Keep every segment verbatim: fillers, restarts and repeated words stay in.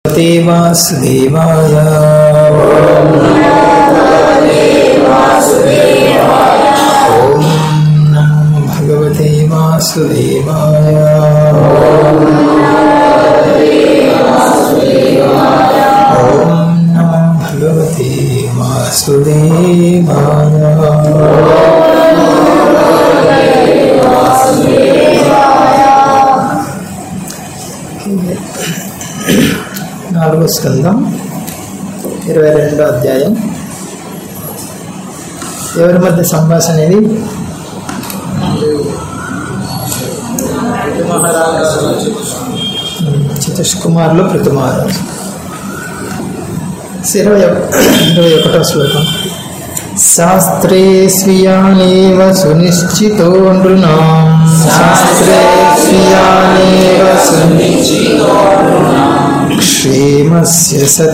वासुदेवाय ओम नमो भगवते वासुदेवाय ओम नमो भगवते वासुदेवाय నాలుగో స్కందం ఇరవై రెండో అధ్యాయం. ఎవరి మధ్య సంభాషణ ఇది? చతుష్కుమార్లో పృథుమహారాజు. ఇరవై ఇరవై ఒకటో శ్లోకం. శాస్త్రే స్వీయానేవ సునిశ్చితో నృణాం శాస్త్రే స్వీయానేవ సునిశ్చితో क्षेमस्य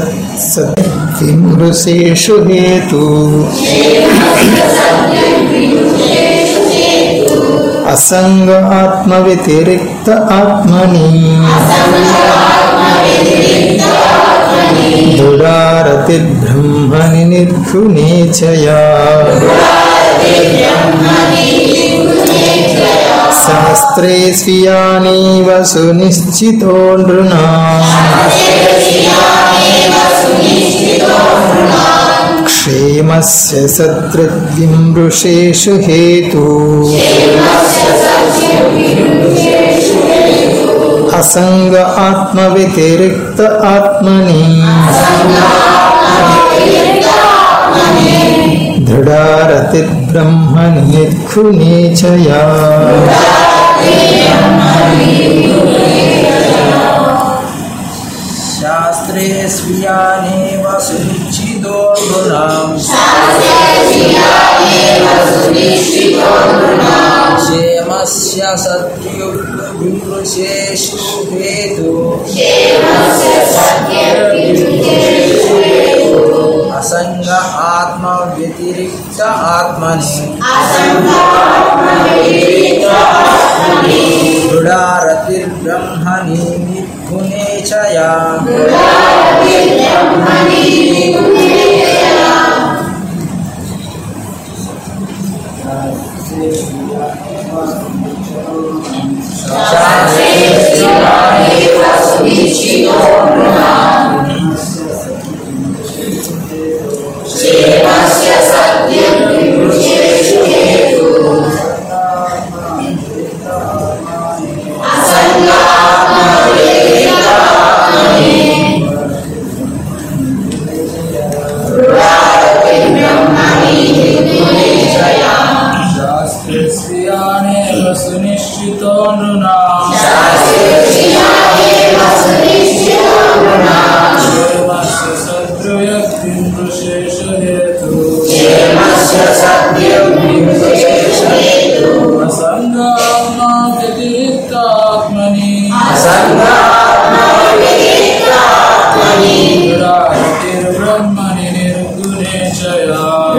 सद्विमृशेषु हेतु असंग आत्मव्यतिरिक्त आत्मनि दुरारतिर्ब्रह्मणि निर्गुणे च या शास्त्रे स्वीयानेव सुनिश्चितो नृणां क्षेमस्य सद्विमृशेषु हेतु असंग आत्मव्यतिरिक्त आत्मनि दृढारतिर्ब्रह्मणि निर्गुणे च या शास्त्रे स्वीयानेव सुनिश्चितो नृणां क्षेमस्य सद्विमृशेषु हेतु असंग आत्मव्यतिरिक्त आत्मनि दृढारतिर्ब्रह्मणि निर्गुणे च या सुनिश्चितो नृणां क्षेमस्य सद्विमृशेषु हेतु असंग आत्मव्यतिरिक्त आत्मनि दृढारतिर्ब्रह्मणि निर्गुणे च या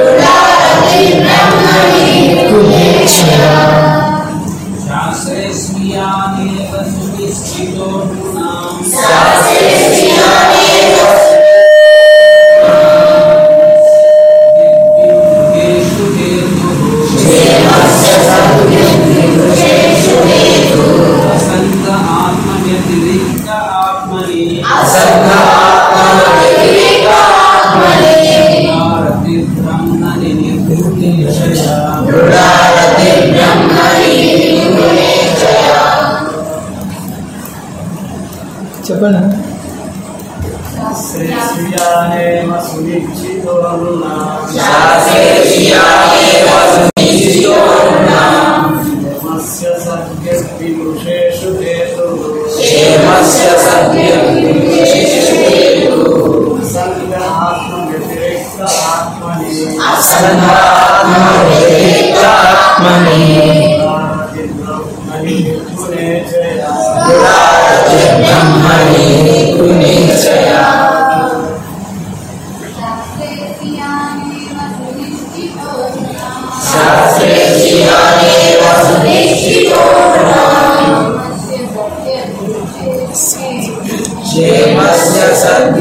शास्त्रे स्वीयानेव सुनिश्चितो नृणां असंग आत्मव्यतिरिक्त आत्मनि दृढारतिर्ब्रह्मणि निर्गुणे च या చెప్పండి. शास्त्रे स्वीयानेव सुनिश्चितो नृणां क्षेमस्य सद्विमृशेषु हेतु असंग आत्मव्यतिरिक्त आत्मनि दृढारतिर्ब्रह्मणि निर्गुणे च या शास्त्रे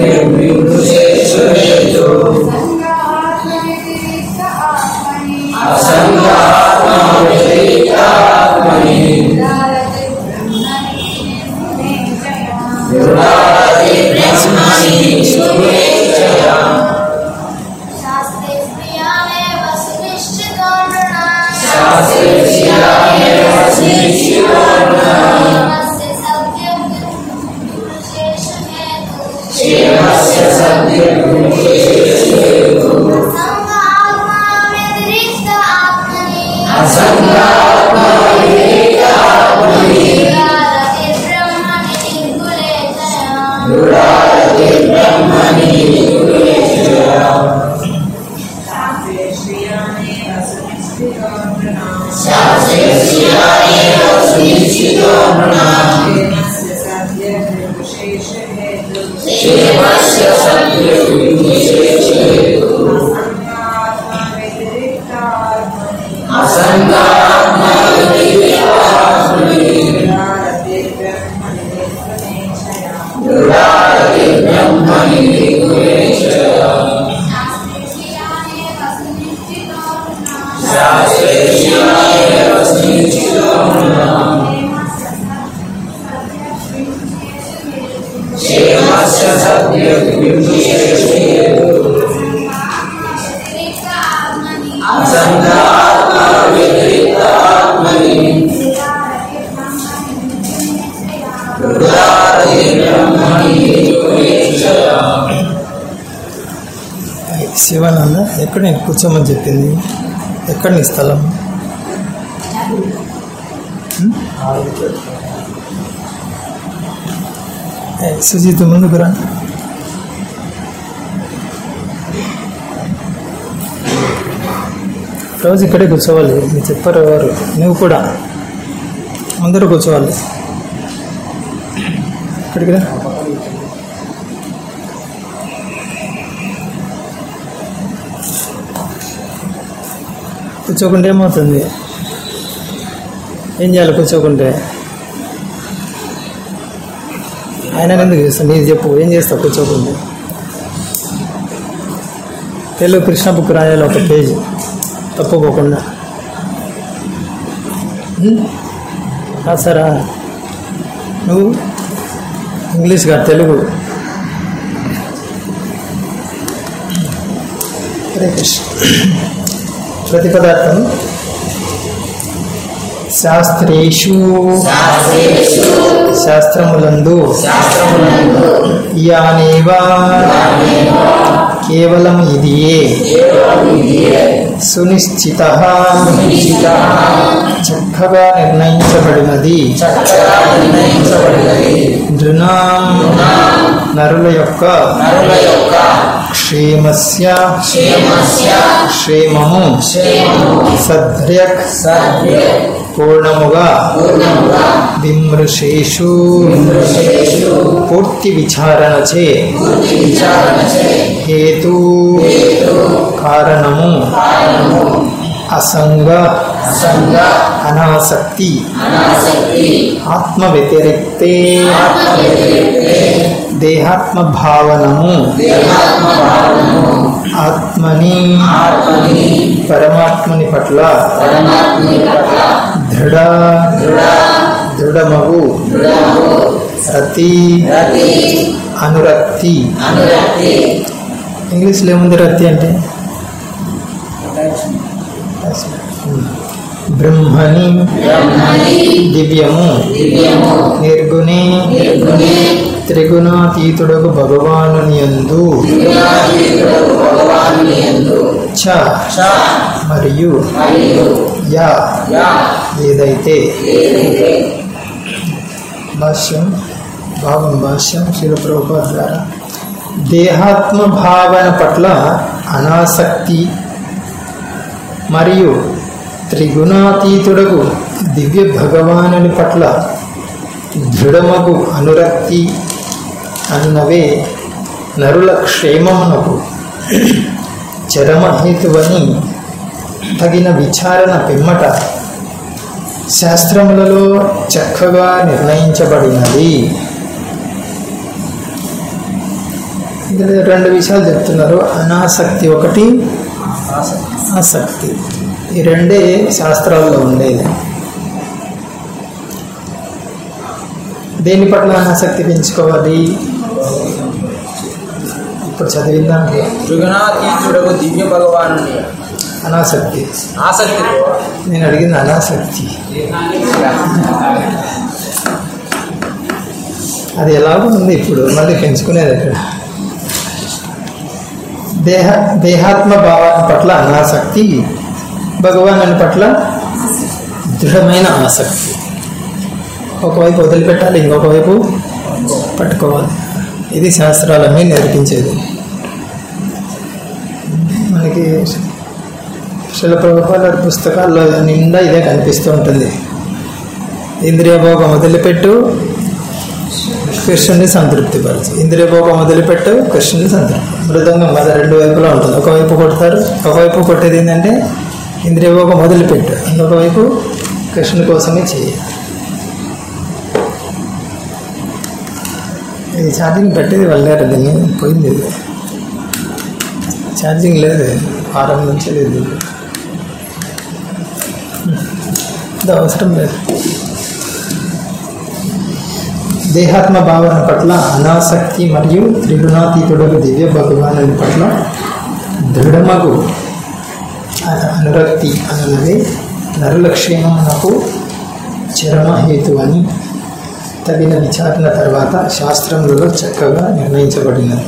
శివానంద ఎక్కడ నేను కూర్చోమని చెప్పింది? ఎక్కడ నీ స్థలం? సుజీత ముందుకు రా. రోజు ఇక్కడే కూర్చోవాలి. మీరు చెప్పారు ఎవరు? నువ్వు కూడా అందరూ కూర్చోవాలి. ఇక్కడికి రా. కూర్చోకుంటే ఏమవుతుంది? ఏం చేయాలి కూర్చోకుంటే? ఆయన ఎందుకు చేస్తాను? నీది చెప్పు, ఏం చేస్తావు కూర్చోకుంటే? తెలుగు కృష్ణ బుక్ రాయాలి ఒక పేజీ తప్పుకోకుండా. రాసారా నువ్వు? ఇంగ్లీష్ కాదు, తెలుగు. హరే కృష్ణ. ప్రతిపదార్థం శాస్త్రేషు శాస్త్రములందు యానేవా కేవలం ఇదియే సునిశ్చిత చక్కగా నిర్ణయించబడినది నృణాం నరుల యొక్క క్షేమస్య క్షేమము సద్ర్యక్ పూర్ణముగా విమృశేషు పూర్తి విచారణచే హేతు కారణము అసంగ అనాసక్తి ఆత్మ వ్యతిరేక్తే దేహాత్మ భావనము ఆత్మని పరమాత్మని పట్ల దృఢ దృఢమగు రతి అనురక్తి. ఇంగ్లీష్లో ఏముంది రతి అంటే? బ్రహ్మని దివ్యము నిర్గుణే త్రిగుణాతీతుడకు భగవానుని యందు చ మరియు యా ఏదైతే. భాష్యం భావం భాష్యం శ్రీల ప్రభుపాద ద్వారా దేహాత్మ భావన పట్ల అనాసక్తి మరియు త్రిగుణాతీతుడకు దివ్య భగవానుని పట్ల దృఢమగు అనురక్తి అన్నవే నరుల క్షేమమునకు చరమహేతువని తగిన విచారణ పిమ్మట శాస్త్రములలో చక్కగా నిర్ణయించబడినది. ఇందులో రెండు విషయాలు చెప్తున్నారు. అనాసక్తి ఒకటి, ఆసక్తి. ఈ రెండే శాస్త్రాల్లో ఉండేది. దేని పట్ల అనాసక్తి పెంచుకోవాలి? ఇప్పుడు చదివిందా? త్రిగుణాతీతుడకు దివ్య భగవాను అనాసక్తి. ఆసక్తితో నేను అడిగింది అనాసక్తి. అది ఎలాగో ఉంది, ఇప్పుడు మళ్ళీ పెంచుకునేది అక్కడ. దేహ దేహాత్మ భావాన్ని పట్ల అనాసక్తి, భగవాను పట్ల దృఢమైన ఆసక్తి. ఒకవైపు వదిలిపెట్టాలి, ఇంకొక వైపు పట్టుకోవాలి. ఇది శాస్త్రాలన్నీ నేర్పించేది మనకి. శిల ప్రభుపాద పుస్తకాల్లో నిండా ఇదే కనిపిస్తూ ఉంటుంది. ఇంద్రియ భోగం వదిలిపెట్టు, కృష్ణుని సంతృప్తిపరచు. ఇంద్రియ భోగం వదిలిపెట్టు, కృష్ణుని సంతృప్తి. మృదంగం అది రెండు వైపులా ఉంటుంది. ఒకవైపు కొడతారు, ఒకవైపు కొట్టేది ఏంటంటే ఇంద్రియ భోగం వదిలిపెట్టు, ఇంకొక వైపు కృష్ణుని కోసమే చేయాలి. ఇది ఛార్జింగ్ పెట్టేది వెళ్ళారు, దీన్ని పోయింది. ఇది ఛార్జింగ్ లేదు, వారం నుంచి లేదు. ఇది అవసరం లేదు. దేహాత్మ భావన పట్ల అనాసక్తి మరియు త్రిగుణాతీతుడకు దివ్య భగవాను పట్ల దృఢమగు అనురక్తి అన్నది నరలక్ష్యమునకు చరమహేతు అని తగిన విచారణ తర్వాత శాస్త్రములలో చక్కగా నిర్ణయించబడినది.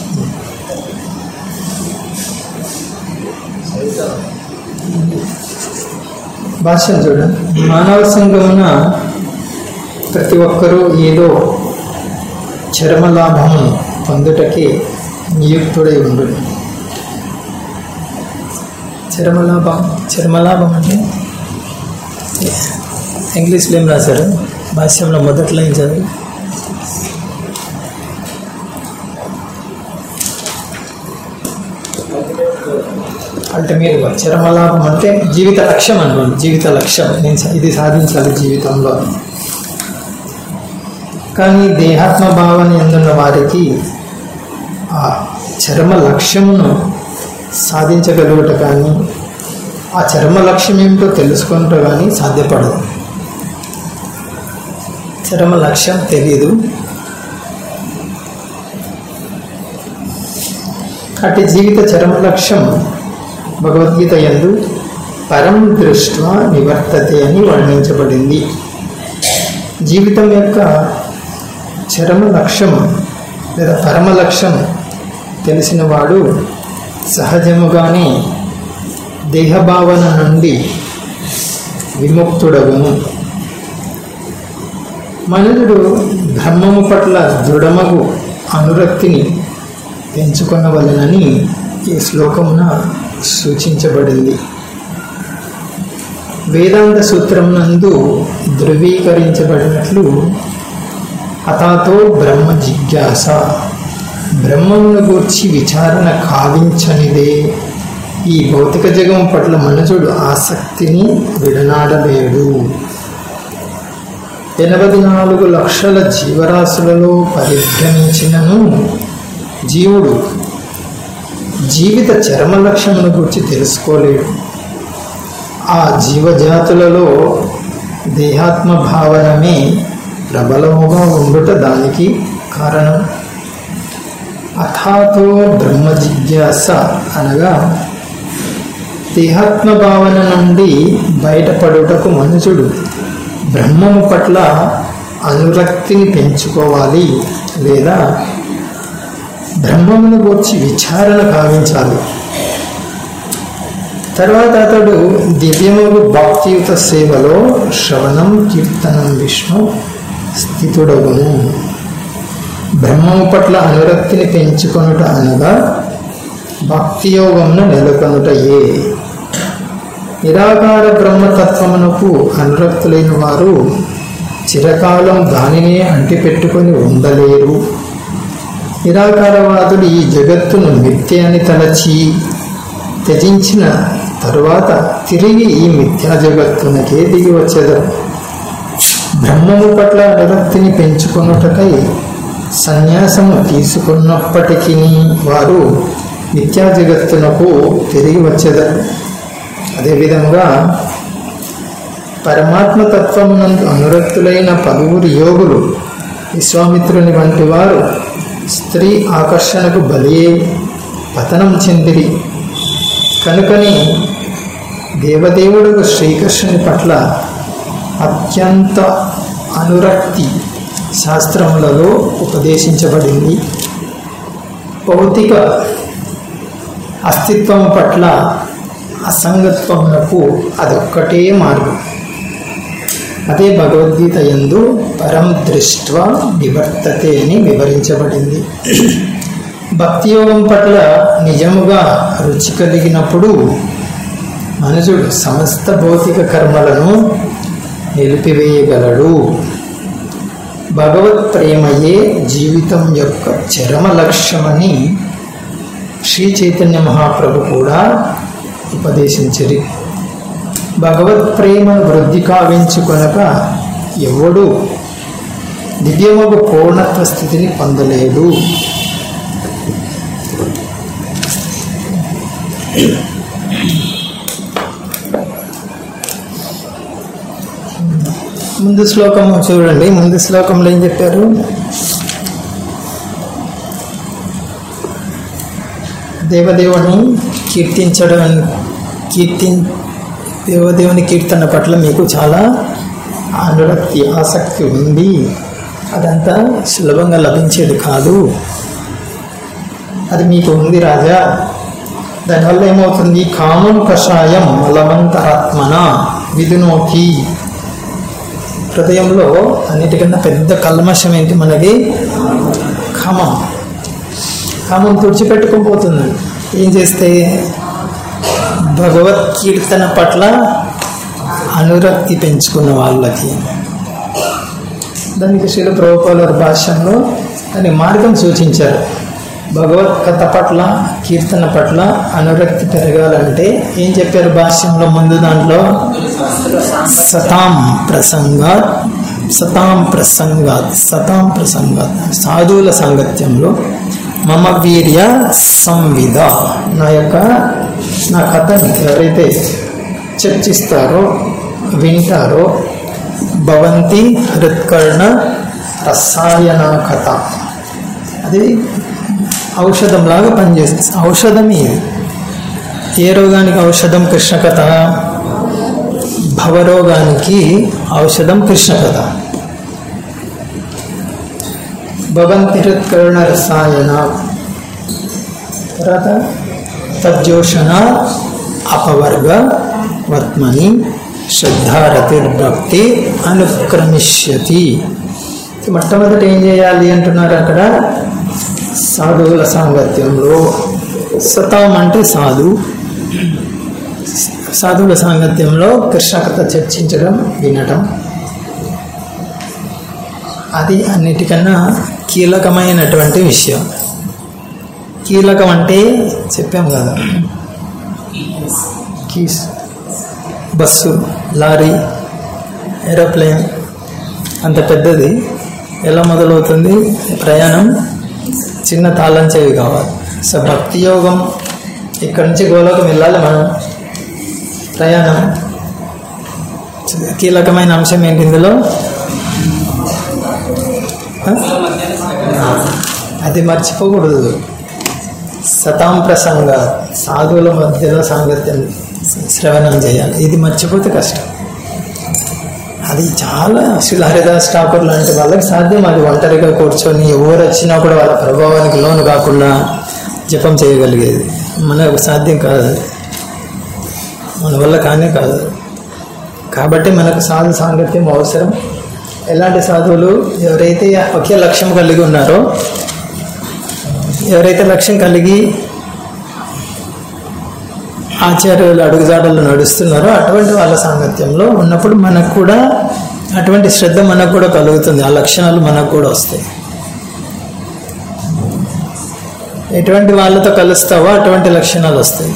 భాష్యం చూడండి. మానవ సంఘమున ప్రతి ఒక్కరూ ఏదో చర్మలాభమును పొందుటకే నియుక్తుడై ఉండు. చర్మలాభం చర్మలాభం అంటే ఇంగ్లీష్లో ఏం రాశారు? భాష్యంలో మొదట్లో ఏం చదువు? అంటే మీరు చర్మలాభం అంటే జీవిత లక్ష్యం అనుకోండి. జీవిత లక్ష్యం నేను ఇది సాధించాలి జీవితంలో. కానీ దేహాత్మ భావన ఎందున్న వారికి ఆ చర్మ లక్ష్యమును సాధించగలుగుట కానీ ఆ చర్మ లక్ష్యం ఏమిటో తెలుసుకుంటూ కానీ సాధ్యపడదు. చర్మ లక్ష్యం తెలియదు. అటు జీవిత చర్మ లక్ష్యం భగవద్గీత యందు పరం దృష్ట్యా నివర్తతే అని వర్ణించబడింది. జీవితం యొక్క చరమ లక్ష్యం లేదా పరమ లక్ష్యం తెలిసిన వాడు సహజముగానే దేహభావన నుండి విముక్తుడగును. మనుషుడు బ్రహ్మము పట్ల దృఢమగు అనురక్తిని పెంచుకొనవలెనని ఈ శ్లోకమున సూచించబడింది. వేదాంత సూత్రం నందు ధృవీకరించబడినట్లు అతాతో బ్రహ్మ జిజ్ఞాస, బ్రహ్మమును గూర్చి విచారణ కావించనిదే ఈ భౌతిక జగం పట్ల మనుషుడు ఆసక్తిని విడనాడలేడు. ఎనభై నాలుగు లక్షల జీవరాశులలో పరిభ్రమించినను జీవుడు జీవిత చరమ లక్ష్యమును గురించి తెలుసుకోలేడు. ఆ జీవజాతులలో దేహాత్మ భావనమే ప్రబలముగా ఉండుట దానికి కారణం. అథాతో బ్రహ్మ జిజ్ఞాస అనగా దేహాత్మ భావన నుండి బయటపడుటకు మనుషుడు బ్రహ్మము పట్ల అనురక్తిని పెంచుకోవాలి లేదా బ్రహ్మమును గురించి విచారణ కావించాలి. తర్వాత అతడు దివ్యముగు భక్తియుత సేవలో శ్రవణం కీర్తనం విష్ణు స్థితుడగును. బ్రహ్మము పట్ల అనురక్తిని పెంచుకొనుట అనగా భక్తి యోగమును నెలకొనుటయే. నిరాకార బ్రహ్మతత్వమునకు అనురక్తులైన వారు చిరకాలం దానినే అంటిపెట్టుకొని ఉండలేరు. నిరాకారవాదుడు ఈ జగత్తును మిథ్య అని తలచి త్యజించిన తరువాత తిరిగి ఈ మిథ్యా జగత్తునకే దిగి వచ్చేదారు. బ్రహ్మము పట్ల అనురక్తిని పెంచుకొనుటకై సన్యాసము తీసుకున్నప్పటికీ వారు మిథ్యా జగత్తునకు తిరిగి వచ్చేదారు. అదేవిధంగా పరమాత్మ తత్వమునందు అనురక్తులైన పలువురు యోగులు విశ్వామిత్రుని వంటి వారు స్త్రీ ఆకర్షణకు బలి పతనం చెందిరి. కనుకని దేవదేవుడు శ్రీకృష్ణుని పట్ల అత్యంత అనురక్తి శాస్త్రములలో ఉపదేశించబడింది. భౌతిక అస్తిత్వం పట్ల అసంగత్వమునకు అదొక్కటే మార్గం. అదే భగవద్గీత యందు పరం దృష్ట్వా నివర్తతే అని వివరించబడింది. భక్తి యోగం పట్ల నిజముగా రుచి కలిగినప్పుడు మనుషుడు సమస్త భౌతిక కర్మలను నిలిపివేయగలడు. భగవత్ ప్రేమయే జీవితం యొక్క చరమ లక్ష్యమని శ్రీ చైతన్య మహాప్రభు కూడా ఉపదేశించిరి. భగవత్ ప్రేమ వృద్ధి కావించుకొనక ఎవడు దివ్యమగు పూర్ణత్వ స్థితిని పొందలేడు. ముందు శ్లోకం చూడండి. ముందు శ్లోకంలో ఏం చెప్పారు? దేవదేవుని కీర్తించడం కీర్తి దేవదేవుని కీర్తన పట్ల మీకు చాలా అనురక్తి ఆసక్తి ఉంది. అదంతా సులభంగా లభించేది కాదు. అది మీకు ఉంది రాజా. దానివల్ల ఏమవుతుంది? కామం కషాయం మలవంతరాత్మన విధునోతి. హృదయంలో అన్నిటికన్నా పెద్ద కల్మషం ఏంటి మనకి? కామం. కామం తుడిచిపెట్టుకోపోతుంది. ఏం చేస్తే? భగవత్ కీర్తన పట్ల అనురక్తి పెంచుకున్న వాళ్ళకి. దానికి శ్రీల ప్రభుపాదుల భాష్యంలో దాని మార్గం సూచించారు. భగవత్ కథ పట్ల కీర్తన పట్ల అనురక్తి పెరగాలంటే ఏం చెప్పారు భాష్యంలో? ముందు దాంట్లో సతాం ప్రసంగాత్ సతాం ప్రసంగాత్ సతాం ప్రసంగాత్ సాధువుల సాంగత్యంలో మమ వీర్య సంవిధ, నా యొక్క నా కథని ఎవరైతే చర్చిస్తారో వింటారో భవంతి హృత్కర్ణ రసాయన కథ, అది ఔషధంలాగా పనిచేస్తుంది. ఔషధం ఇది. ఏ రోగానికి ఔషధం? కృష్ణ కథ. భవరోగానికి ఔషధం కృష్ణ కథ. భవంతి హృత్కర్ణ రసాయన. తర్వాత తజ్జోషణ అపవర్గ వర్త్మని శ్రద్ధారతిర్భక్తి అనుక్రమిష్యతి. మొట్టమొదట ఏం చేయాలి అంటున్నారు అక్కడ? సాధువుల సాంగత్యంలో. సతాం అంటే సాధు. సాధువుల సాంగత్యంలో కృష్ణ కథ చర్చించడం, వినటం, అది అన్నిటికన్నా కీలకమైనటువంటి విషయం. కీలకం అంటే చెప్పాం కదా, కీస్, బస్సు, లారీ, ఏరోప్లేన్ అంత పెద్దది ఎలా మొదలవుతుంది ప్రయాణం? చిన్న తాళం చెవి కావాలి. సో భక్తి యోగం ఇక్కడి నుంచి గోలోకం వెళ్ళాలి మనం. ప్రయాణం కీలకమైన అంశం ఏంటి ఇందులో? అది మర్చిపోకూడదు. సతాం ప్రసంగ, సాధువుల మధ్యలో సాంగత్యం శ్రవణం చేయాలి. ఇది మర్చిపోతే కష్టం. అది చాలా శ్రీ హరిదాస్ ఠాకూర్ లాంటి వాళ్ళకి సాధ్యం. అది ఒంటరిగా కూర్చొని ఎవరు వచ్చినా కూడా వాళ్ళ ప్రభావానికి లోను కాకుండా జపం చేయగలిగేది. మనకు సాధ్యం కాదు, మన వల్ల కానే కాదు. కాబట్టి మనకు సాధు సాంగత్యం అవసరం. ఎలాంటి సాధువులు? ఎవరైతే ఒకే లక్ష్యం కలిగి ఉన్నారో, ఎవరైతే లక్ష్యం కలిగి ఆచార్యులు అడుగుజాడల్లో నడుస్తున్నారో అటువంటి వాళ్ళ సాంగత్యంలో ఉన్నప్పుడు మనకు కూడా అటువంటి శ్రద్ధ మనకు కూడా కలుగుతుంది. ఆ లక్షణాలు మనకు కూడా వస్తాయి. ఎటువంటి వాళ్ళతో కలుస్తావో అటువంటి లక్షణాలు వస్తాయి.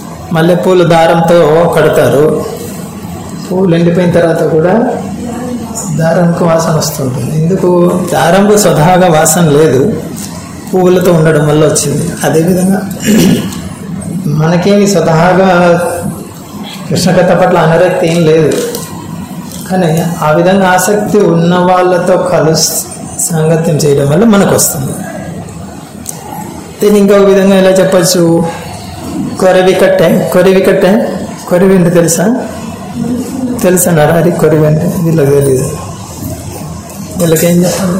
మల్లెపూలు దారంతో కడతారు. పూలు ఎండిపోయిన తర్వాత కూడా దారంకు వాసన వస్తుంటుంది. ఎందుకు? దారంకు స్వతహాగా వాసన లేదు, పువ్వులతో ఉండడం వల్ల వచ్చింది. అదేవిధంగా మనకేమి స్వతహాగా కృష్ణకథ పట్ల అనురక్తి ఏం లేదు, కానీ ఆ విధంగా ఆసక్తి ఉన్న వాళ్ళతో కలుసు సాంగత్యం చేయడం వల్ల మనకు వస్తుంది. దీన్ని ఇంకొక విధంగా ఎలా చెప్పచ్చు? కొరవి కట్టే కొరివి కట్టే కొరివి అంటే తెలుసా? తెలుసా నరారి కొరివి అంటే? వీళ్ళకి తెలీదు. వీళ్ళకేం చెప్పాలి?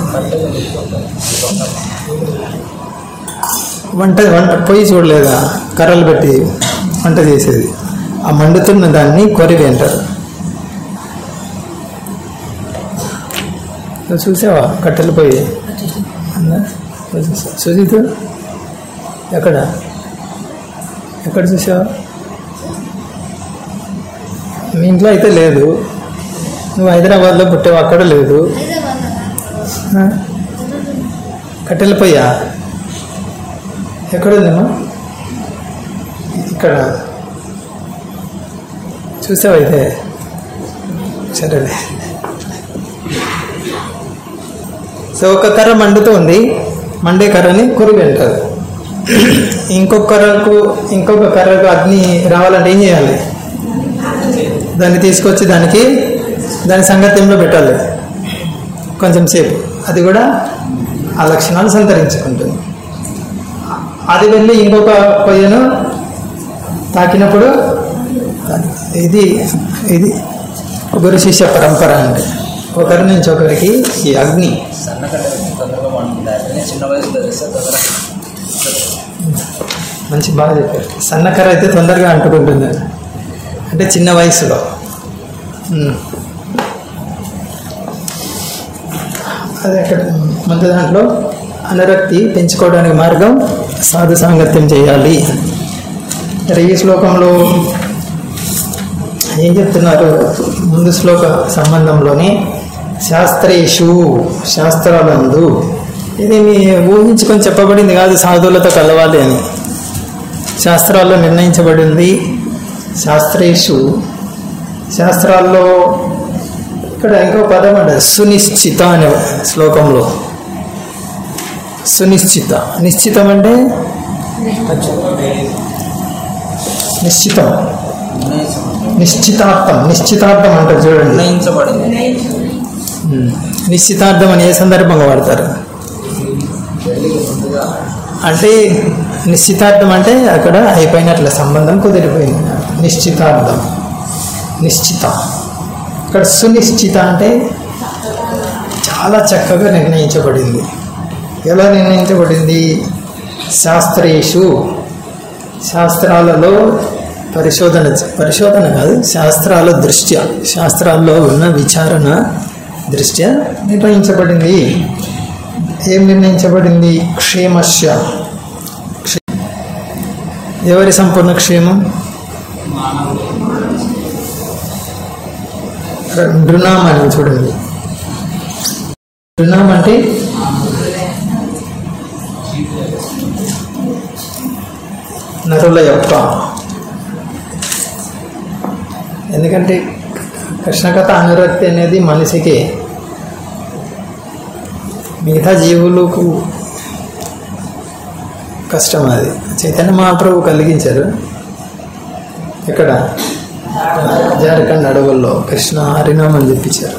వంట వంట పొయ్యి చూడలేదా? కర్రలు పెట్టి వంట చేసేది. ఆ మండుతున్న దాన్ని కొరివి అంటారు. చూసావా కట్టెలు పొయ్యి? సుజిత్ ఎక్కడ ఎక్కడ చూసావా? మీ ఇంట్లో అయితే లేదు, నువ్వు హైదరాబాద్లో పుట్టావు, అక్కడ లేదు. కట్టెల పొయ్యా? ఎక్కడుందమ్మా? ఇక్కడ చూసావా? అయితే సరేలే. సో ఒక కర్ర మండుతూ ఉంది, మండే కర్రని కొరివి అంటారు. ఇంకొక కర్రకు ఇంకొక కర్రకు అగ్ని రావాలంటే ఏం చేయాలి? దాన్ని తీసుకొచ్చి దానికి దాని సంగత్యంలో పెట్టాలి కొంచెం సేపు. అది కూడా ఆ లక్షణాలు సంతరించుకుంటుంది. అది వెళ్ళి ఇంకొక పొయ్యను తాకినప్పుడు ఇది ఇది గురు శిష్య పరంపర అంటే ఒకరి నుంచి ఒకరికి ఈ అగ్ని. మంచి బాగా చెప్పారు. సన్నకర్ర అయితే తొందరగా అంటుకుంటుంది అంటే చిన్న వయసులో. అదే అక్కడ ముందు దాంట్లో అనురక్తి పెంచుకోవడానికి మార్గం సాధు సాంగత్యం చేయాలి. ఈ శ్లోకంలో ఏం చెప్తున్నారు? ముందు శ్లోక సంబంధంలోనే శాస్త్రేషు శాస్త్రాలందు, ఇది మీ ఊహించుకొని చెప్పబడింది కాదు సాధువులతో కలవాలి అని. శాస్త్రాల్లో నిర్ణయించబడింది. శాస్త్రేషు శాస్త్రాల్లో ఇక్కడ ఇంకో పదం అంటే సునిశ్చిత అనే శ్లోకంలో. సునిశ్చిత, నిశ్చితం అంటే నిశ్చితం, నిశ్చితార్థం. నిశ్చితార్థం అంటారు చూడండి. నిశ్చితార్థం అని ఏ సందర్భంగా వాడతారు అంటే నిశ్చితార్థం అంటే అక్కడ అయిపోయినట్ల సంబంధం కుదిరిపోయింది. నిశ్చితార్థం, నిశ్చిత. ఇక్కడ సునిశ్చిత అంటే చాలా చక్కగా నిర్ణయించబడింది. ఎలా నిర్ణయించబడింది? శాస్త్రేషు శాస్త్రాలలో పరిశోధన పరిశోధన కాదు శాస్త్రాల దృష్ట్యా, శాస్త్రాల్లో ఉన్న విచారణ దృష్ట్యా నిర్ణయించబడింది. ఏం నిర్ణయించబడింది? క్షేమస్య, ఎవరి సంపూర్ణ క్షేమం? నృణాం అని చూడండి. నృణాం అంటే నరుల యొక్క. ఎందుకంటే కృష్ణకథ అనురక్తి అనేది మనిషికి, మిగతా జీవులకు కష్టం. అది చైతన్య మహాప్రభు కలిగించారు. ఇక్కడ జార్ఖండ్ అడవుల్లో కృష్ణ హరినామని చెప్పించారు.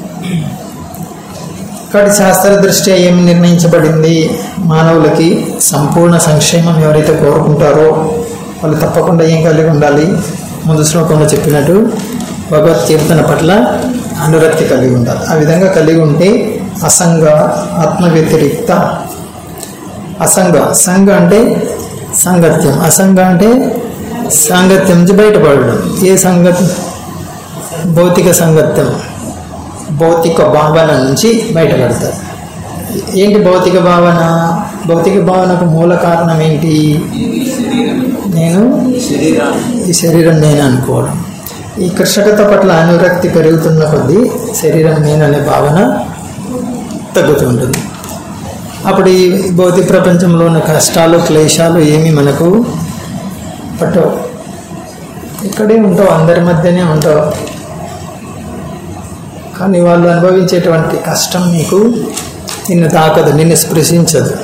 కాబట్టి శాస్త్ర దృష్ట్యా ఏమి నిర్ణయించబడింది? మానవులకి సంపూర్ణ సంక్షేమం ఎవరైతే కోరుకుంటారో వాళ్ళు తప్పకుండా ఏం కలిగి ఉండాలి? ముందు శ్లోకంలో చెప్పినట్టు భగవత్ కీర్తన పట్ల అనురక్తి కలిగి ఉండాలి. ఆ విధంగా కలిగి ఉంటే అసంగ, ఆత్మ వ్యతిరిక్త. అసంగ, సంగ అంటే సాంగత్యం, అసంగ అంటే సాంగత్యం నుంచి బయటపడడం. ఏ సంగతి? భౌతిక సంగత్యం, భౌతిక భావన నుంచి బయటపడతారు. ఏంటి భౌతిక భావన? భౌతిక భావనకు మూల కారణం ఏంటి? నేను ఈ శరీరం నేను అనుకోవడం. ఈ కృష్ణకథ పట్ల అనురక్తి పెరుగుతున్న కొద్దీ శరీరం నేను అనే భావన తగ్గుతుంటుంది. అప్పుడు ఈ భౌతిక ప్రపంచంలో ఉన్న కష్టాలు క్లేశాలు ఏమి మనకు పట్టవు. ఇక్కడే ఉంటావు, అందరి మధ్యనే ఉంటావు. కానీ వాళ్ళు అనుభవించేటువంటి కష్టం నీకు నిన్ను తాకదు, నిన్ను స్పృశించదు.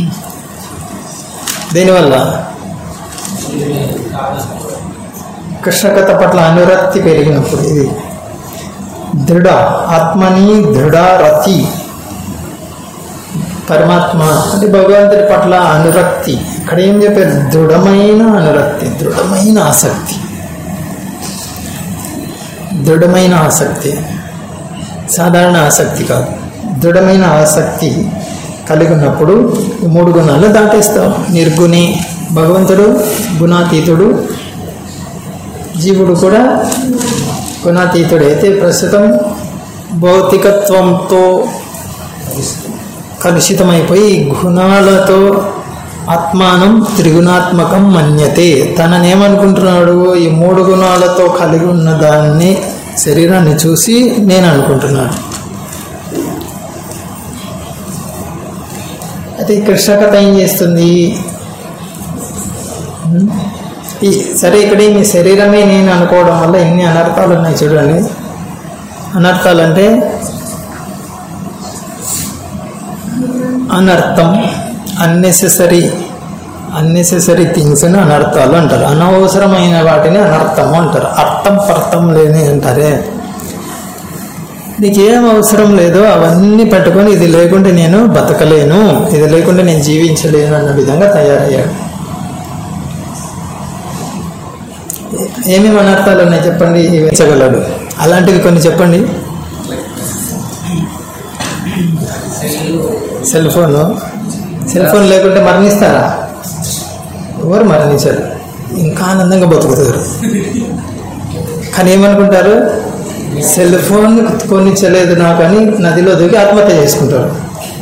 దీనివల్ల కృష్ణ కథ పట్ల అనురక్తి పెరిగినప్పుడు, ఇది దృఢ ఆత్మని దృఢ రతి, పరమాత్మ అంటే భగవంతుడి పట్ల అనురక్తి. ఇక్కడ ఏం చెప్పారు? దృఢమైన అనురక్తి, దృఢమైన ఆసక్తి. దృఢమైన ఆసక్తి, సాధారణ ఆసక్తి కాదు, దృఢమైన ఆసక్తి కలిగి ఉన్నప్పుడు ఈ మూడు గుణాలు దాటేస్తావు. నిర్గుణి, భగవంతుడు గుణాతీతుడు, జీవుడు కూడా గుణాతీతుడు. అయితే ప్రస్తుతం భౌతికత్వంతో కలుషితమైపోయి గుణాలతో ఆత్మానం త్రిగుణాత్మకం మన్యతే, తననేమనుకుంటున్నాడు? ఈ మూడు గుణాలతో కలిగి ఉన్న దాన్ని, శరీరాన్ని చూసి నేను అనుకుంటున్నాను. అయితే ఈ కృష్ణ కథ ఏం చేస్తుంది? ఈ సరే ఇక్కడ మీ శరీరమే నేను అనుకోవడం వల్ల ఎన్ని అనర్థాలు ఉన్నాయి చూడండి. అనర్థాలు అంటే అనర్థం, అన్నెసెసరీ అన్నెసెసరీ థింగ్స్ అని అనర్థాలు అంటారు. అనవసరమైన వాటిని అనర్థము అంటారు. అర్థం పర్థం లేని అంటారే. నీకేం అవసరం లేదో అవన్నీ పెట్టుకొని ఇది లేకుంటే నేను బతకలేను, ఇది లేకుంటే నేను జీవించలేను అన్న విధంగా తయారయ్యాడు. ఏమేమి అనర్థాలు ఉన్నాయి చెప్పండి, ఇవ్వగలడు. అలాంటివి కొన్ని చెప్పండి. సెల్ ఫోన్ సెల్ ఫోన్ లేకుంటే మరణిస్తారా? ఎవరు మరణించారు, ఇంకా ఆనందంగా బతుకుతారు. కానీ ఏమనుకుంటారు? సెల్ ఫోన్ కొనిచ్చలేదు నాకు అని నదిలో దూకి ఆత్మహత్య చేసుకుంటారు.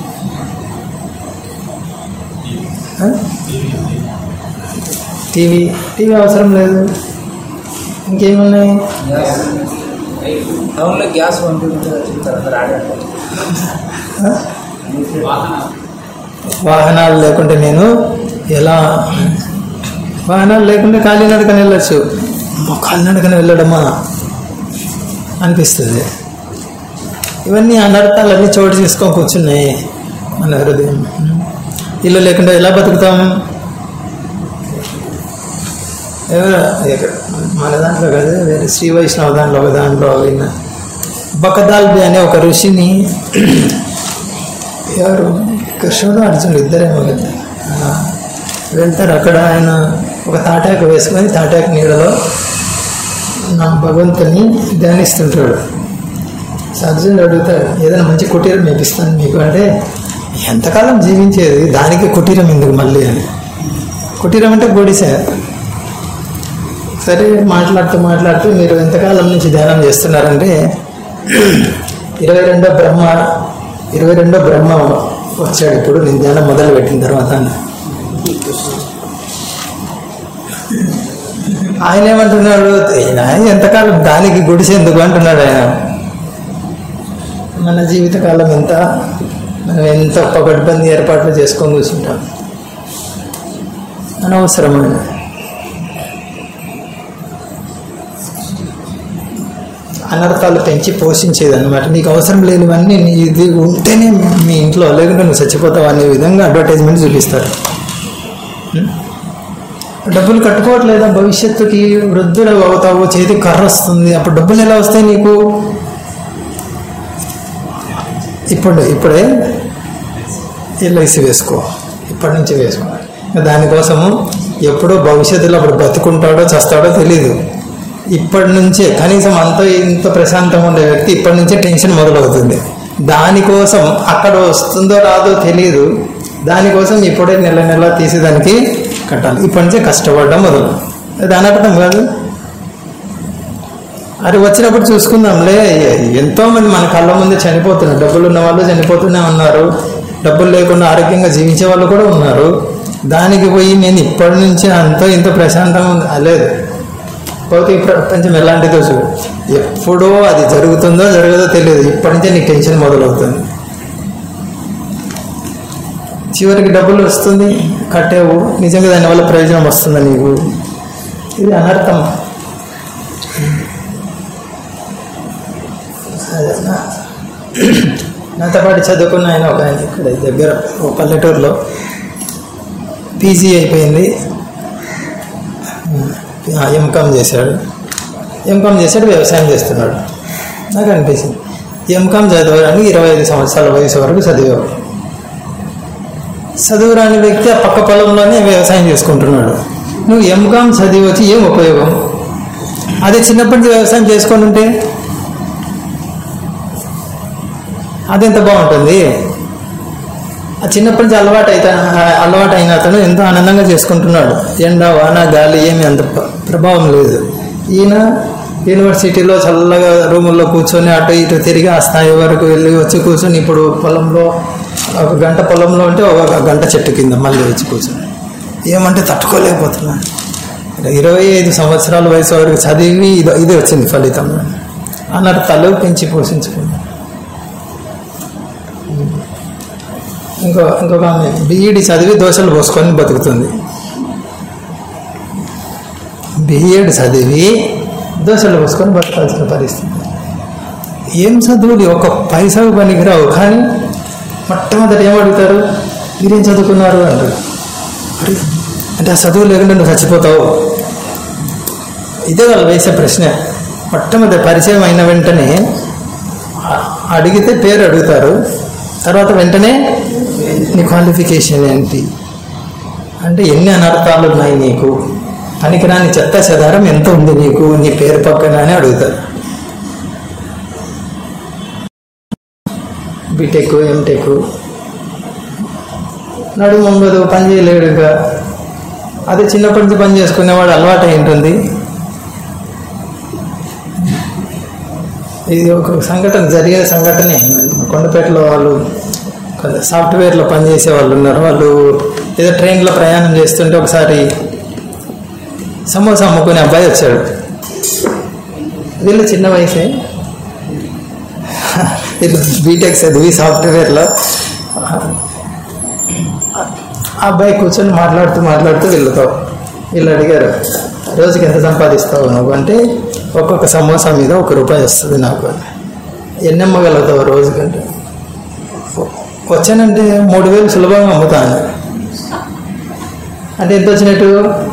టీవీ టీవీ అవసరం లేదు. ఇంకేమున్నాయి? టౌన్లో గ్యాస్ పంపిస్తారు. వాహనాలు లేకుంటే నేను ఎలా, వాహనాలు లేకుంటే కాలినడకని వెళ్ళచ్చు. కాలినడకని వెళ్ళడమా అనిపిస్తుంది. ఇవన్నీ అనర్థాలన్నీ చోటు చేసుకొని కూర్చున్నాయి మన హృదయం. ఇల్లు లేకుండా ఎలా బతుకుతాం? ఎవరు మన దాంట్లో కదా, వేరే శ్రీ వైష్ణవ దాంట్లో ఒక దాంట్లో విన్నా. బకదాల్బి అనే ఒక ఋషిని, ఎవరు కృష్ణుడు అర్జునుడు ఇద్దరేమో కదా వెళ్తారు. అక్కడ ఆయన ఒక తాటాకు వేసుకొని తాటాకు నీడలో నా భగవంతుని ధ్యానిస్తుంటాడు. అర్జునుడు అడుగుతాడు, ఏదైనా మంచి కుటీరం నేర్పిస్తాను మీకు అంటే, ఎంతకాలం జీవించేది దానికి కుటీరం ఎందుకు మళ్ళీ అని. కుటీరం అంటే గుడిసె. సరే మాట్లాడుతూ మాట్లాడుతూ మీరు ఎంతకాలం నుంచి ధ్యానం చేస్తున్నారంటే, ఇరవై రెండో బ్రహ్మ ఇరవై రెండో బ్రహ్మ వచ్చాడు ఇప్పుడు నేను ధ్యానం మొదలు పెట్టిన తర్వాత. ఆయన ఏమంటున్నాడు? ఎంతకాలం దానికి గుడిసె ఎందుకు అంటున్నాడు ఆయన. మన జీవితకాలం ఎంత, మనం ఎంత పగడ్బందీ ఏర్పాట్లు చేసుకొని కూర్చుంటాం. అనవసరమైన అనర్థాలు పెంచి పోషించేది అనమాట. నీకు అవసరం లేనివన్నీ ఇది ఉంటేనే మీ ఇంట్లో, లేకుంటే నువ్వు చచ్చిపోతావు అనే విధంగా అడ్వర్టైజ్మెంట్ చూపిస్తారు. డబ్బులు కట్టుకోవట్లేదా? భవిష్యత్తుకి వృద్ధులు అవుతావు, చేతికి కర్ర వస్తుంది, అప్పుడు డబ్బులు ఎలా వస్తాయి నీకు? ఇప్పుడు ఇప్పుడే ఎల్ఐసి వేసుకో, ఇప్పటి నుంచి వేసుకో. దానికోసము ఎప్పుడో భవిష్యత్తులో అప్పుడు బతుకుంటాడో చస్తాడో తెలీదు. ఇప్పటి నుంచే కనీసం అంత ఇంత ప్రశాంతంగా ఉండే వ్యక్తి ఇప్పటి నుంచే టెన్షన్ మొదలవుతుంది. దానికోసం అక్కడ వస్తుందో రాదో తెలియదు, దానికోసం ఇప్పుడే నెల నెల తీసి దానికి కట్టాలి. ఇప్పటి నుంచే కష్టపడడం మొదలు. దాని అర్థం కాదు. అది వచ్చినప్పుడు చూసుకుందాంలే. ఎంతోమంది మన కళ్ళ ముందే చనిపోతున్నారు. డబ్బులు ఉన్న వాళ్ళు చనిపోతూనే ఉన్నారు, డబ్బులు లేకుండా ఆరోగ్యంగా జీవించే వాళ్ళు కూడా ఉన్నారు. దానికి పోయి నేను ఇప్పటి నుంచే అంతో ఇంత ప్రశాంతంగా ఉంది లేదు. భౌతిక ప్రపంచం ఎలాంటిదో చూడు, ఎప్పుడో అది జరుగుతుందో జరగదో తెలియదు. ఇప్పటి నుంచే నీకు టెన్షన్ మొదలవుతుంది. చివరికి డబ్బులు వస్తుంది, కట్టేవు, నిజంగా దానివల్ల ప్రయోజనం వస్తుందా నీకు? ఇది అనర్థం. అదేనా నాతో పాటు చదువుకున్న ఆయన ఒక ఆయన ఇక్కడ దగ్గర ఒక పల్లెటూరులో పీజీ అయిపోయింది, ఎంకామ్ చేశాడు. ఎంకామ్ చేశాడు, వ్యవసాయం చేస్తున్నాడు. నాకు అనిపించింది ఎంకామ్ చదవడానికి ఇరవై ఐదు సంవత్సరాల వయసు వరకు చదివేవాడు. చదువు రాని వ్యక్తి ఆ పక్క పొలంలోనే వ్యవసాయం చేసుకుంటున్నాడు. నువ్వు ఎంకామ్ చదివి వచ్చి ఏం ఉపయోగం? అదే చిన్నప్పటి నుంచి వ్యవసాయం చేసుకొని ఉంటే అదెంత బాగుంటుంది. ఆ చిన్నప్పటి నుంచి అలవాటు అయితే అలవాటు అయిన అతను ఎంతో ఆనందంగా చేసుకుంటున్నాడు. ఎండ వాన గాలి ఏమి అంత ప్రభావం లేదు. ఈయన యూనివర్సిటీలో చల్లగా రూముల్లో కూర్చొని అటు ఇటు తిరిగి ఆ స్థాయి వరకు వెళ్ళి వచ్చి కూర్చొని ఇప్పుడు పొలంలో ఒక గంట పొలంలో ఉంటే ఒక గంట చెట్టు కింద మళ్ళీ వచ్చి కూర్చొని ఏమంటే తట్టుకోలేకపోతున్నాను. ఇరవై ఐదు సంవత్సరాల వయసు వరకు చదివి ఇది ఇది వచ్చింది ఫలితం. అనర్థాలు పెంచి పోషించుకున్నాను. ఇంకో ఇంకొక ఆమె బీఈడి చదివి దోశలు పోసుకొని బతుకుతుంది. బీఎడ్ చదివి దోశలు పోసుకొని బతకాల్సిన పరిస్థితి. ఏం చదువులు ఒక పైసా పనికిరావు. కానీ మొట్టమొదటి ఏమడుగుతారు, మీరేం చదువుకున్నారు అంటారు. అంటే ఆ చదువు లేకుండా నువ్వు చచ్చిపోతావు. ఇదే వాళ్ళు వేసే ప్రశ్న. మొట్టమొదటి పరిచయం అయిన వెంటనే అడిగితే పేరు అడుగుతారు, తర్వాత వెంటనే నీ క్వాలిఫికేషన్ ఏంటి, అంటే ఎన్ని అనర్థాలు ఉన్నాయి నీకు, పనికిరాని చెత్త చెదారం ఎంత ఉంది నీకు, నీ పేరు పక్కనే అడుగుతారు. బీటెక్ ఎంటెక్ నడుము వంగదు, పని చేయలేడుగా. అదే చిన్నప్పటి నుంచి పని చేసుకునేవాడు అలవాటు అయి ఉంటుంది. ఇది ఒక సంఘటన, జరిగే సంఘటనే. కొండపేటలో వాళ్ళు సాఫ్ట్వేర్లో పనిచేసే వాళ్ళు ఉన్నారు. వాళ్ళు ఏదో ట్రైన్లో ప్రయాణం చేస్తుంటే ఒకసారి సమోసా అమ్ముకునే అబ్బాయి వచ్చాడు. వీళ్ళు చిన్న వయసే, వీళ్ళు బీటెక్ చదివి సాఫ్ట్వేర్లో. ఆ అబ్బాయి కూర్చొని మాట్లాడుతూ మాట్లాడుతూ వీళ్ళతో వీళ్ళు అడిగారు, రోజుకి ఎంత సంపాదిస్తావు నువ్వు అంటే, ఒక్కొక్క సమోసా మీద ఒక రూపాయి వస్తుంది నాకు. ఎన్ని అమ్మగలుగుతావు రోజుకంటే? వచ్చానంటే మూడు వేలు సులభంగా అమ్ముతాను. అంటే ఎంత వచ్చినట్టు?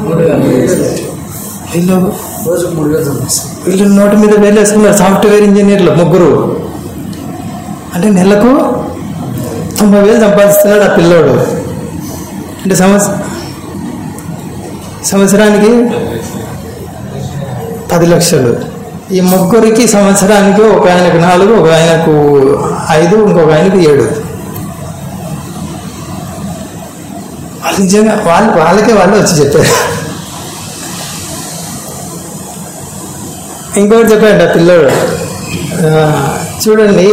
వీళ్ళు రోజుకు మూడు వేలు సంపాదిస్తారు. వీళ్ళు నోటి మీద వేలు వేసుకున్నారు. సాఫ్ట్వేర్ ఇంజనీర్లు ముగ్గురు. అంటే నెలకు తొంభై వేలు సంపాదిస్తున్నాడు ఆ పిల్లోడు. అంటే సంవత్సరం సంవత్సరానికి పది లక్షలు. ఈ ముగ్గురికి సంవత్సరానికి ఒక ఆయనకు నాలుగు, ఒక ఆయనకు ఐదు, ఇంకొక ఆయనకు ఏడు. వాళ్ళు నిజంగా వాళ్ళు వాళ్ళకే వాళ్ళు వచ్చి చెప్పారు. ఇంకొకటి చెప్పాడు ఆ పిల్లోడు, చూడండి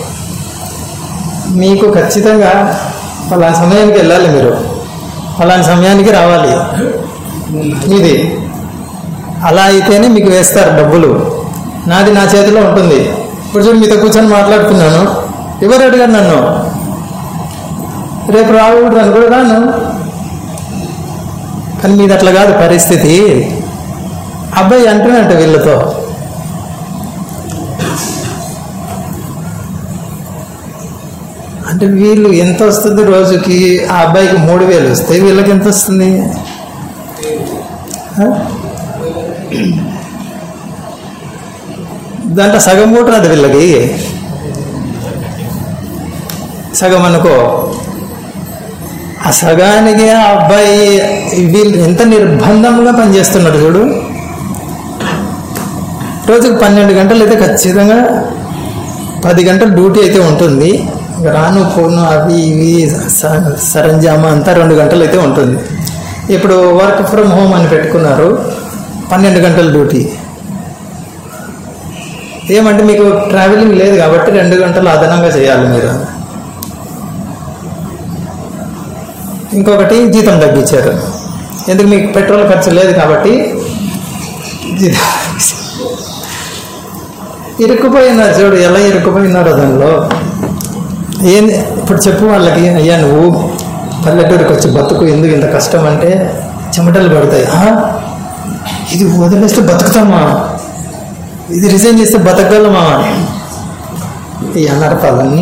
మీకు ఖచ్చితంగా పలానా సమయానికి వెళ్ళాలి, మీరు పలానా సమయానికి రావాలి, ఇది అలా అయితేనే మీకు వేస్తారు డబ్బులు. నాది నా చేతిలో ఉంటుంది. ఇప్పుడు చూడు మీతో కూర్చొని మాట్లాడుతున్నాను, ఎవరు అడిగారు నన్ను? రేపు రాకూడదు అని కూడా రాను. కానీ మీది అట్లా కాదు పరిస్థితి. అబ్బాయి అంటున్నట్టు వీళ్ళతో, అంటే వీళ్ళు ఎంత వస్తుంది రోజుకి? ఆ అబ్బాయికి మూడు వేలు వస్తాయి, వీళ్ళకి ఎంత వస్తుంది? దాంట్లో సగం కూడా రాదు వీళ్ళకి. సగం అనుకో. ఆ సగానికి ఆ అబ్బాయి వీళ్ళు ఎంత నిర్బంధంగా పనిచేస్తున్నాడు చూడు. రోజుకు పన్నెండు గంటలు అయితే ఖచ్చితంగా, పది గంటలు డ్యూటీ అయితే ఉంటుంది. రాను పోను అవి ఇవి సరంజామా అంతా రెండు గంటలు అయితే ఉంటుంది. ఇప్పుడు వర్క్ ఫ్రమ్ హోమ్ అని పెట్టుకున్నారు, పన్నెండు గంటల డ్యూటీ. ఏమంటే మీకు ట్రావెలింగ్ లేదు కాబట్టి రెండు గంటలు అదనంగా చేయాలి మీరు. ఇంకొకటి జీతం తగ్గించారు, ఎందుకు మీకు పెట్రోల్ ఖర్చు లేదు కాబట్టి జీతం. ఇరుక్కుపోయినారు చూడు, ఎలా ఇరుక్కుపోయినారో దానిలో. ఏం ఇప్పుడు చెప్పు వాళ్ళకి, అయ్యా నువ్వు పల్లెటూరికి వచ్చి బతుకు, ఎందుకు ఇంత కష్టం అంటే చెమటలు పడతాయి. ఇది వదిలేస్తే బతుకుతామా, ఇది రిజైన్ చేస్తే బతకగలమా? ఈ అనర్థాలన్నీ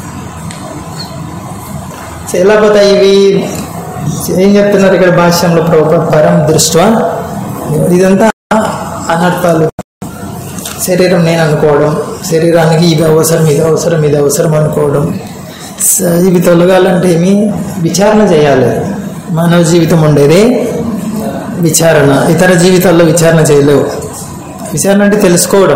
ఎలా పోతాయి ఇవి? ఏం చెప్తున్నారు ఇక్కడ భాష్యంలో ప్రభుత్వ పరం దృష్ట్యా ఇదంతా అనర్థాలు. శరీరం నేను అనుకోవడం, శరీరానికి ఇది అవసరం ఇది అవసరం ఇది అవసరం అనుకోవడం, ఇవి తొలగాలంటే ఏమి? విచారణ చేయాలి. మానవ జీవితం ఉండేదే విచారణ. ఇతర జీవితాల్లో విచారణ చేయలేవు. విచారణ అంటే తెలుసుకోవడం.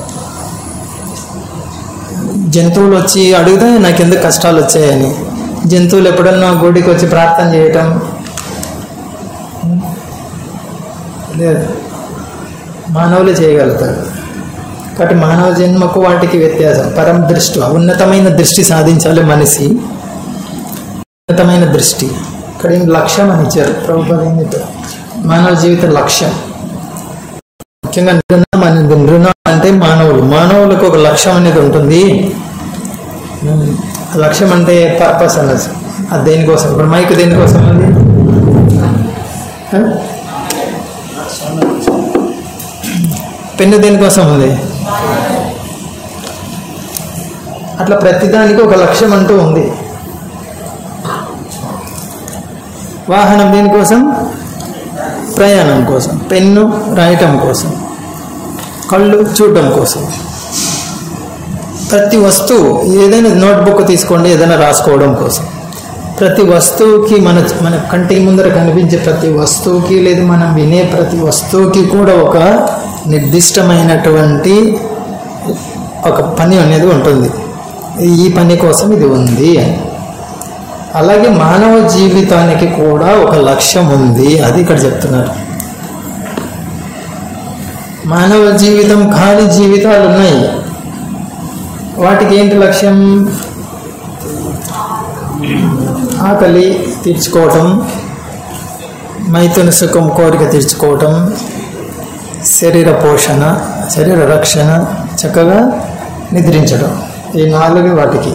జంతువులు వచ్చి అడిగితే నాకు ఎందుకు కష్టాలు వచ్చాయని. జంతువులు ఎప్పుడన్నా గుడికి వచ్చి ప్రార్థన చేయటం లేదు, మానవులే చేయగలుగుతారు. కాబట్టి మానవ జన్మకు వాటికి వ్యత్యాసం. పరం దృష్టి, ఉన్నతమైన దృష్టి సాధించాలి మనిషి. ఉన్నతమైన దృష్టి ఇక్కడ ఏం లక్ష్యం అని ఇచ్చారు ప్రభుత్వం. ఏం చెప్పారు? మానవ జీవిత లక్ష్యం ముఖ్యంగా నృణ అనేది. నృణ అంటే మానవులు. మానవులకు ఒక లక్ష్యం అనేది ఉంటుంది. లక్ష్యం అంటే పర్పస్ అన్నది. అది దేనికోసం? ఇప్పుడు మైక్ దేనికోసం అది? పెన్ను దేనికోసం ఉంది? అట్లా ప్రతిదానికి ఒక లక్ష్యం అంటూ ఉంది. వాహనం దేనికోసం? ప్రయాణం కోసం. పెన్ను రాయటం కోసం. కళ్ళు చూడటం కోసం. ప్రతి వస్తువు, ఏదైనా నోట్బుక్ తీసుకోండి, ఏదైనా రాసుకోవడం కోసం. ప్రతి వస్తువుకి మన మన కంటికి ముందర కనిపించే ప్రతి వస్తువుకి, లేదా మనం వినే ప్రతి వస్తువుకి కూడా ఒక నిర్దిష్టమైనటువంటి ఒక పని అనేది ఉంటుంది. ఈ పని కోసం ఇది ఉంది అని. అలాగే మానవ జీవితానికి కూడా ఒక లక్ష్యం ఉంది. అది ఇక్కడ చెప్తున్నారు. మానవ జీవితం ఖాళీ జీవితాలు ఉన్నాయి. వాటికి ఏంటి లక్ష్యం? ఆకలి తీర్చుకోవటం, మైథున సుఖం కోరిక తీర్చుకోవటం, శరీర పోషణ, శరీర రక్షణ, చక్కగా నిద్రించడం. ఈ నాలుగు వాటికి.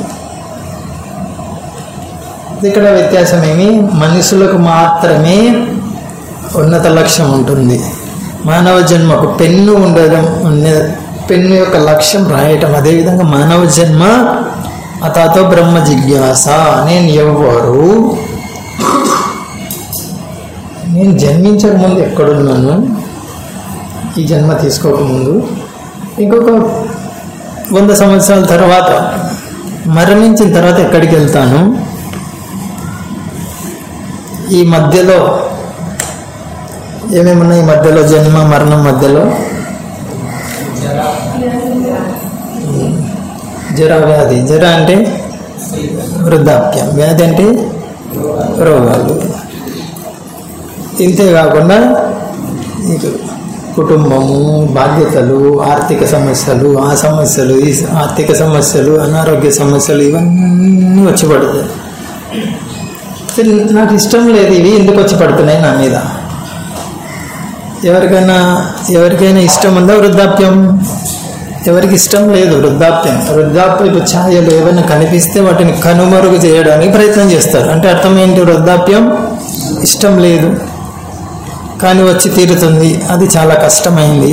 ఇక్కడ వ్యత్యాసం ఏమి? మనుషులకు మాత్రమే ఉన్నత లక్ష్యం ఉంటుంది. మానవ జన్మకు పెన్ను ఉండడం, పెన్ను యొక్క లక్ష్యం రాయటం. అదేవిధంగా మానవ జన్మ అతాతో బ్రహ్మ జిజ్ఞాస. నేను ఎవరు? నేను జన్మించక ముందు ఎక్కడున్నాను? ఈ జన్మ తీసుకోకముందు ఇంకొక వంద సంవత్సరాల తర్వాత మరణించిన తర్వాత ఎక్కడికి వెళ్తాను? ఈ మధ్యలో ఏమేమున్నాయి? ఈ మధ్యలో జన్మ మరణం మధ్యలో జర వ్యాధి. జర అంటే వృద్ధాప్యం, వ్యాధి అంటే రోగాలు. ఇంతే కాకుండా ఇది కుటుంబము, బాధ్యతలు, ఆర్థిక సమస్యలు, ఆ సమస్యలు, ఈ ఆర్థిక సమస్యలు, అనారోగ్య సమస్యలు, ఇవన్నీ వచ్చి పడుతాయి. నాకు ఇష్టం లేదు, ఇవి ఎందుకు వచ్చి పడుతున్నాయి నా మీద? ఎవరికైనా ఎవరికైనా ఇష్టం ఉందా వృద్ధాప్యం? ఎవరికి ఇష్టం లేదు వృద్ధాప్యం. వృద్ధాప్యపు ఛాయలు ఏమైనా కనిపిస్తే వాటిని కనుమరుగు చేయడానికి ప్రయత్నం చేస్తారు. అంటే అర్థం ఏంటి? వృద్ధాప్యం ఇష్టం లేదు కానీ వచ్చి తీరుతుంది. అది చాలా కష్టమైంది.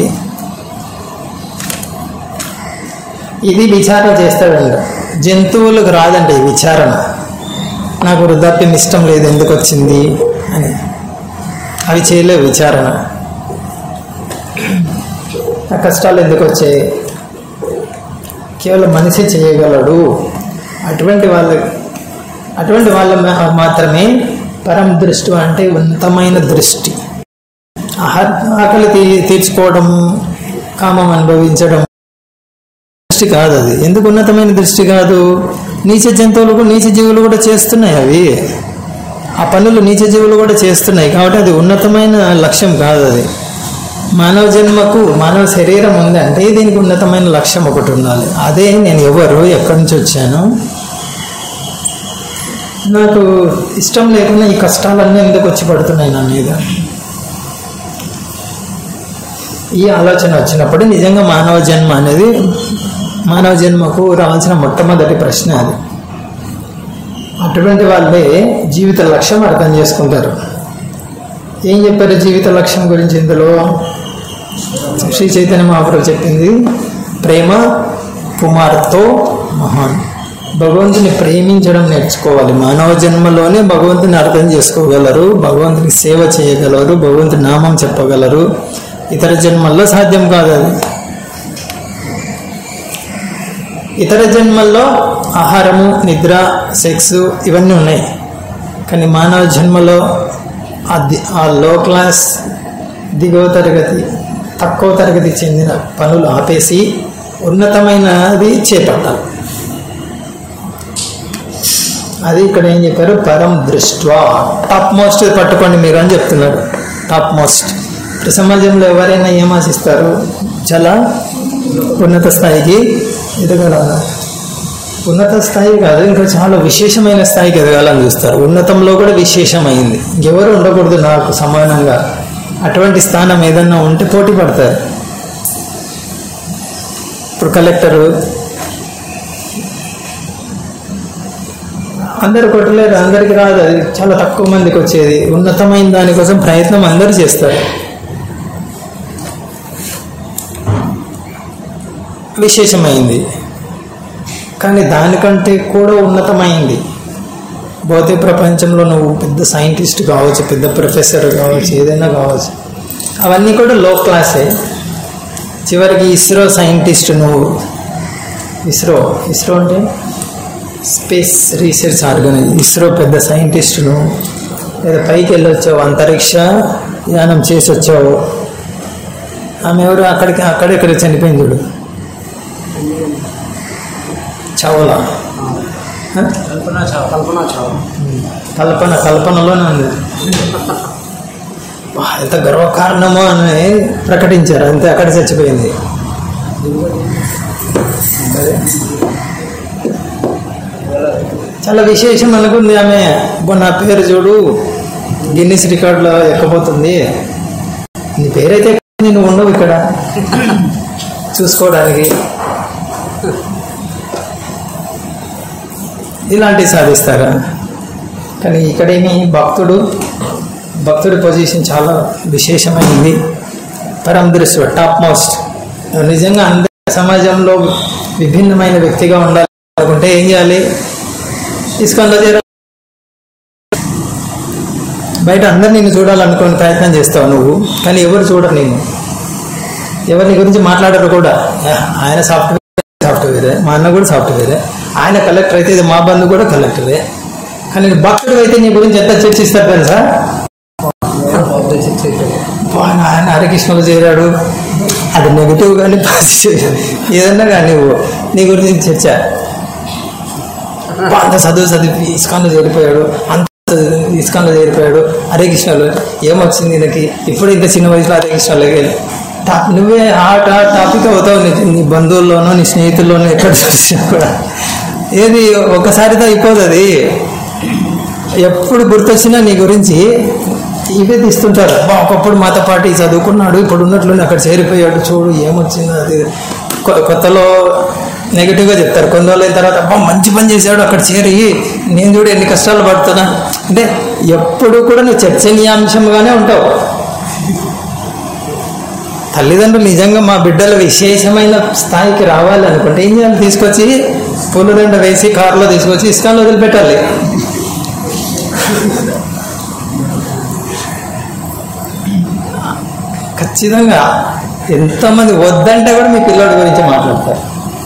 ఇది విచారణ చేస్తాడంట. జంతువులకు రాదండి ఈ విచారణ. నాకు వృద్ధాప్యం ఇష్టం లేదు, ఎందుకు వచ్చింది అని. అవి చేయలేవు విచారణ. ఆ కష్టాలు ఎందుకు వచ్చాయి? కేవలం మనిషి చేయగలడు. అటువంటి వాళ్ళ అటువంటి వాళ్ళ మాత్రమే పరం దృష్టి అంటే ఉన్నతమైన దృష్టి. ఆకలి తీ తీర్చుకోవడం, కామం అనుభవించడం దృష్టి కాదు అది. ఎందుకు ఉన్నతమైన దృష్టి కాదు? నీచ జంతువులు నీచ జీవులు కూడా చేస్తున్నాయి. అవి ఆ పనులు నీచ జీవులు కూడా చేస్తున్నాయి. కాబట్టి అది ఉన్నతమైన లక్ష్యం కాదు. అది మానవ జన్మకు మానవ శరీరం ఉంది అంటే దీనికి ఉన్నతమైన లక్ష్యం ఒకటి ఉండాలి. అదే నేను ఎవరు, ఎక్కడి నుంచి వచ్చాను, నాకు ఇష్టం లేకుండా ఈ కష్టాలన్నీ ఎందుకు వచ్చి పడుతున్నాయి నా మీద. ఈ ఆలోచన వచ్చినప్పుడు నిజంగా మానవ జన్మ అనేది, మానవ జన్మకు రావాల్సిన మొట్టమొదటి ప్రశ్న అది. అటువంటి వాళ్ళే జీవిత లక్ష్యం అర్థం చేసుకుంటారు. ఏం చెప్పారు జీవిత లక్ష్యం గురించి ఇందులో? శ్రీ చైతన్య మహాప్రభు చెప్పింది, ప్రేమ పుమార్తో మహాన్. భగవంతుని ప్రేమించడం నేర్చుకోవాలి. మానవ జన్మలోనే భగవంతుని అర్థం చేసుకోగలరు, భగవంతుని సేవ చేయగలరు, భగవంతుని నామం చెప్పగలరు. ఇతర జన్మల్లో సాధ్యం కాదు అది. ఇతర జన్మల్లో ఆహారము, నిద్ర, సెక్స్ ఇవన్నీ ఉన్నాయి. కానీ మానవ జన్మలో ఆ లో క్లాస్, దిగువ తరగతి, తక్కువ తరగతి చెందిన పనులు ఆపేసి ఉన్నతమైనది చేపట్టాలి. అది ఇక్కడ ఏం చెప్పారు, పరం దృష్ట్వా, టాప్ మోస్ట్ పట్టుకోండి మీరు అని చెప్తున్నారు. Top most. ఇప్పుడు సమాజంలో ఎవరైనా ఏం ఆశిస్తారు, చాలా ఉన్నత స్థాయికి ఎదగాలని. ఉన్నత స్థాయి కాదు, ఇంకా చాలా విశేషమైన స్థాయికి ఎదగాలని చూస్తారు. ఉన్నతంలో కూడా విశేషమైంది, ఇంకెవరు ఉండకూడదు నాకు సమానంగా. అటువంటి స్థానం ఏదన్నా ఉంటే పోటీ పడతారు. ఇప్పుడు కలెక్టరు అందరు కొట్టలేరు, అందరికి రాదు, అది చాలా తక్కువ మందికి వచ్చేది. ఉన్నతమైన దానికోసం ప్రయత్నం అందరూ చేస్తారు. విశేషమైంది, కానీ దానికంటే కూడా ఉన్నతమైంది. భౌతిక ప్రపంచంలో నువ్వు పెద్ద సైంటిస్ట్ కావచ్చు, పెద్ద ప్రొఫెసర్ కావచ్చు, ఏదైనా కావచ్చు, అవన్నీ కూడా లో క్లాసే. చివరికి ఇస్రో సైంటిస్ట్ నువ్వు, ఇస్రో ఇస్రో అంటే స్పేస్ రీసెర్చ్ ఆర్గనైజేషన్, ఇస్రో పెద్ద సైంటిస్ట్ నువ్వు, లేదా పైకి వెళ్ళొచ్చావు, అంతరిక్ష యానం చేసి వచ్చావు. ఆమె ఎవరు, అక్కడికి అక్కడెక్కడ చనిపోయింది చూడు, చావలా, కల్పన చావ్ కల్పన చావ్ కల్పన కల్పనలోనే ఉంది. ఎంత గర్వకారణమో అని ప్రకటించారు, అంతే, అక్కడ చచ్చిపోయింది. చాలా విశేషం అనుకుంది ఆమె. నా పేరు చూడు గిన్నిస్ రికార్డులో ఎక్కబోతుంది, నీ పేరైతే నేను ఉండవు ఇక్కడ చూసుకోవడానికి. ఇలాంటివి సాధిస్తారా? కానీ ఇక్కడేమి భక్తుడు, భక్తుడి పొజిషన్ చాలా విశేషమైంది. పరం దృష్టి, టాప్ మోస్ట్. నిజంగా అందరి సమాజంలో విభిన్నమైన వ్యక్తిగా ఉండాలి అనుకుంటే ఏం చేయాలి? ఇస్కాన్లో చేర, బయట అందరు నిన్ను చూడాలనుకుని ప్రయత్నం చేస్తావు నువ్వు, కానీ ఎవరు చూడరు నేను, ఎవరి గురించి మాట్లాడరు కూడా. ఆయన సాఫ్ట్వేర్ సాఫ్ట్వేరే, మా అన్న కూడా సాఫ్ట్వేరే, ఆయన కలెక్టర్ అయితే ఇది మా బంధు కూడా కలెక్టరే. కానీ భక్తుడు అయితే నీ గురించి ఎంత చర్చిస్తారు తెలుసా? ఆయన హరికృష్ణలో చేరాడు, అది నెగిటివ్ కానీ పాజిటివ్ ఏదన్నా కానీ నువ్వు నీ గురించి చర్చ. అంత చదువు చదివి ఇస్కాన్లో చేరిపోయాడు, అంత ఇస్కాన్లో చేరిపోయాడు, హరికృష్ణలో ఏమొచ్చింది ఈయనకి, ఇప్పుడు ఇంత చిన్న వయసులో హరికృష్ణలోకి వెళ్ళి టాప్ నువ్వే ఆ టాపిక్ అవుతావు. నీ నీ బంధువుల్లోనూ నీ స్నేహితుల్లోనూ ఎక్కడ చూసినా కూడా ఏది ఒకసారితో అయిపోదు. అది ఎప్పుడు గుర్తొచ్చినా నీ గురించి ఇవే తీస్తుంటారు. ఒకప్పుడు మాతో పాటు చదువుకున్నాడు, ఇప్పుడు ఉన్నట్లు అక్కడ చేరిపోయాడు, చూడు ఏమొచ్చిందో. అది కొత్తలో నెగిటివ్గా చెప్తారు, కొన్ని రోజులు అయిన తర్వాత అబ్బా మంచి పని చేశాడు అక్కడ చేరి, నేను చూడు ఎన్ని కష్టాలు పడుతున్నా. అంటే ఎప్పుడు కూడా నువ్వు చర్చనీయాంశంగానే ఉంటావు. తల్లిదండ్రులు నిజంగా మా బిడ్డల విశేషమైన స్థాయికి రావాలి అనుకుంటే ఏం చేయాలి? తీసుకొచ్చి పూలదండ వేసి కారులో తీసుకొచ్చి ఇస్కాన్లో వదిలిపెట్టాలి. ఖచ్చితంగా ఎంతమంది వద్దంటే కూడా మీ పిల్లడి గురించి మాట్లాడతారు.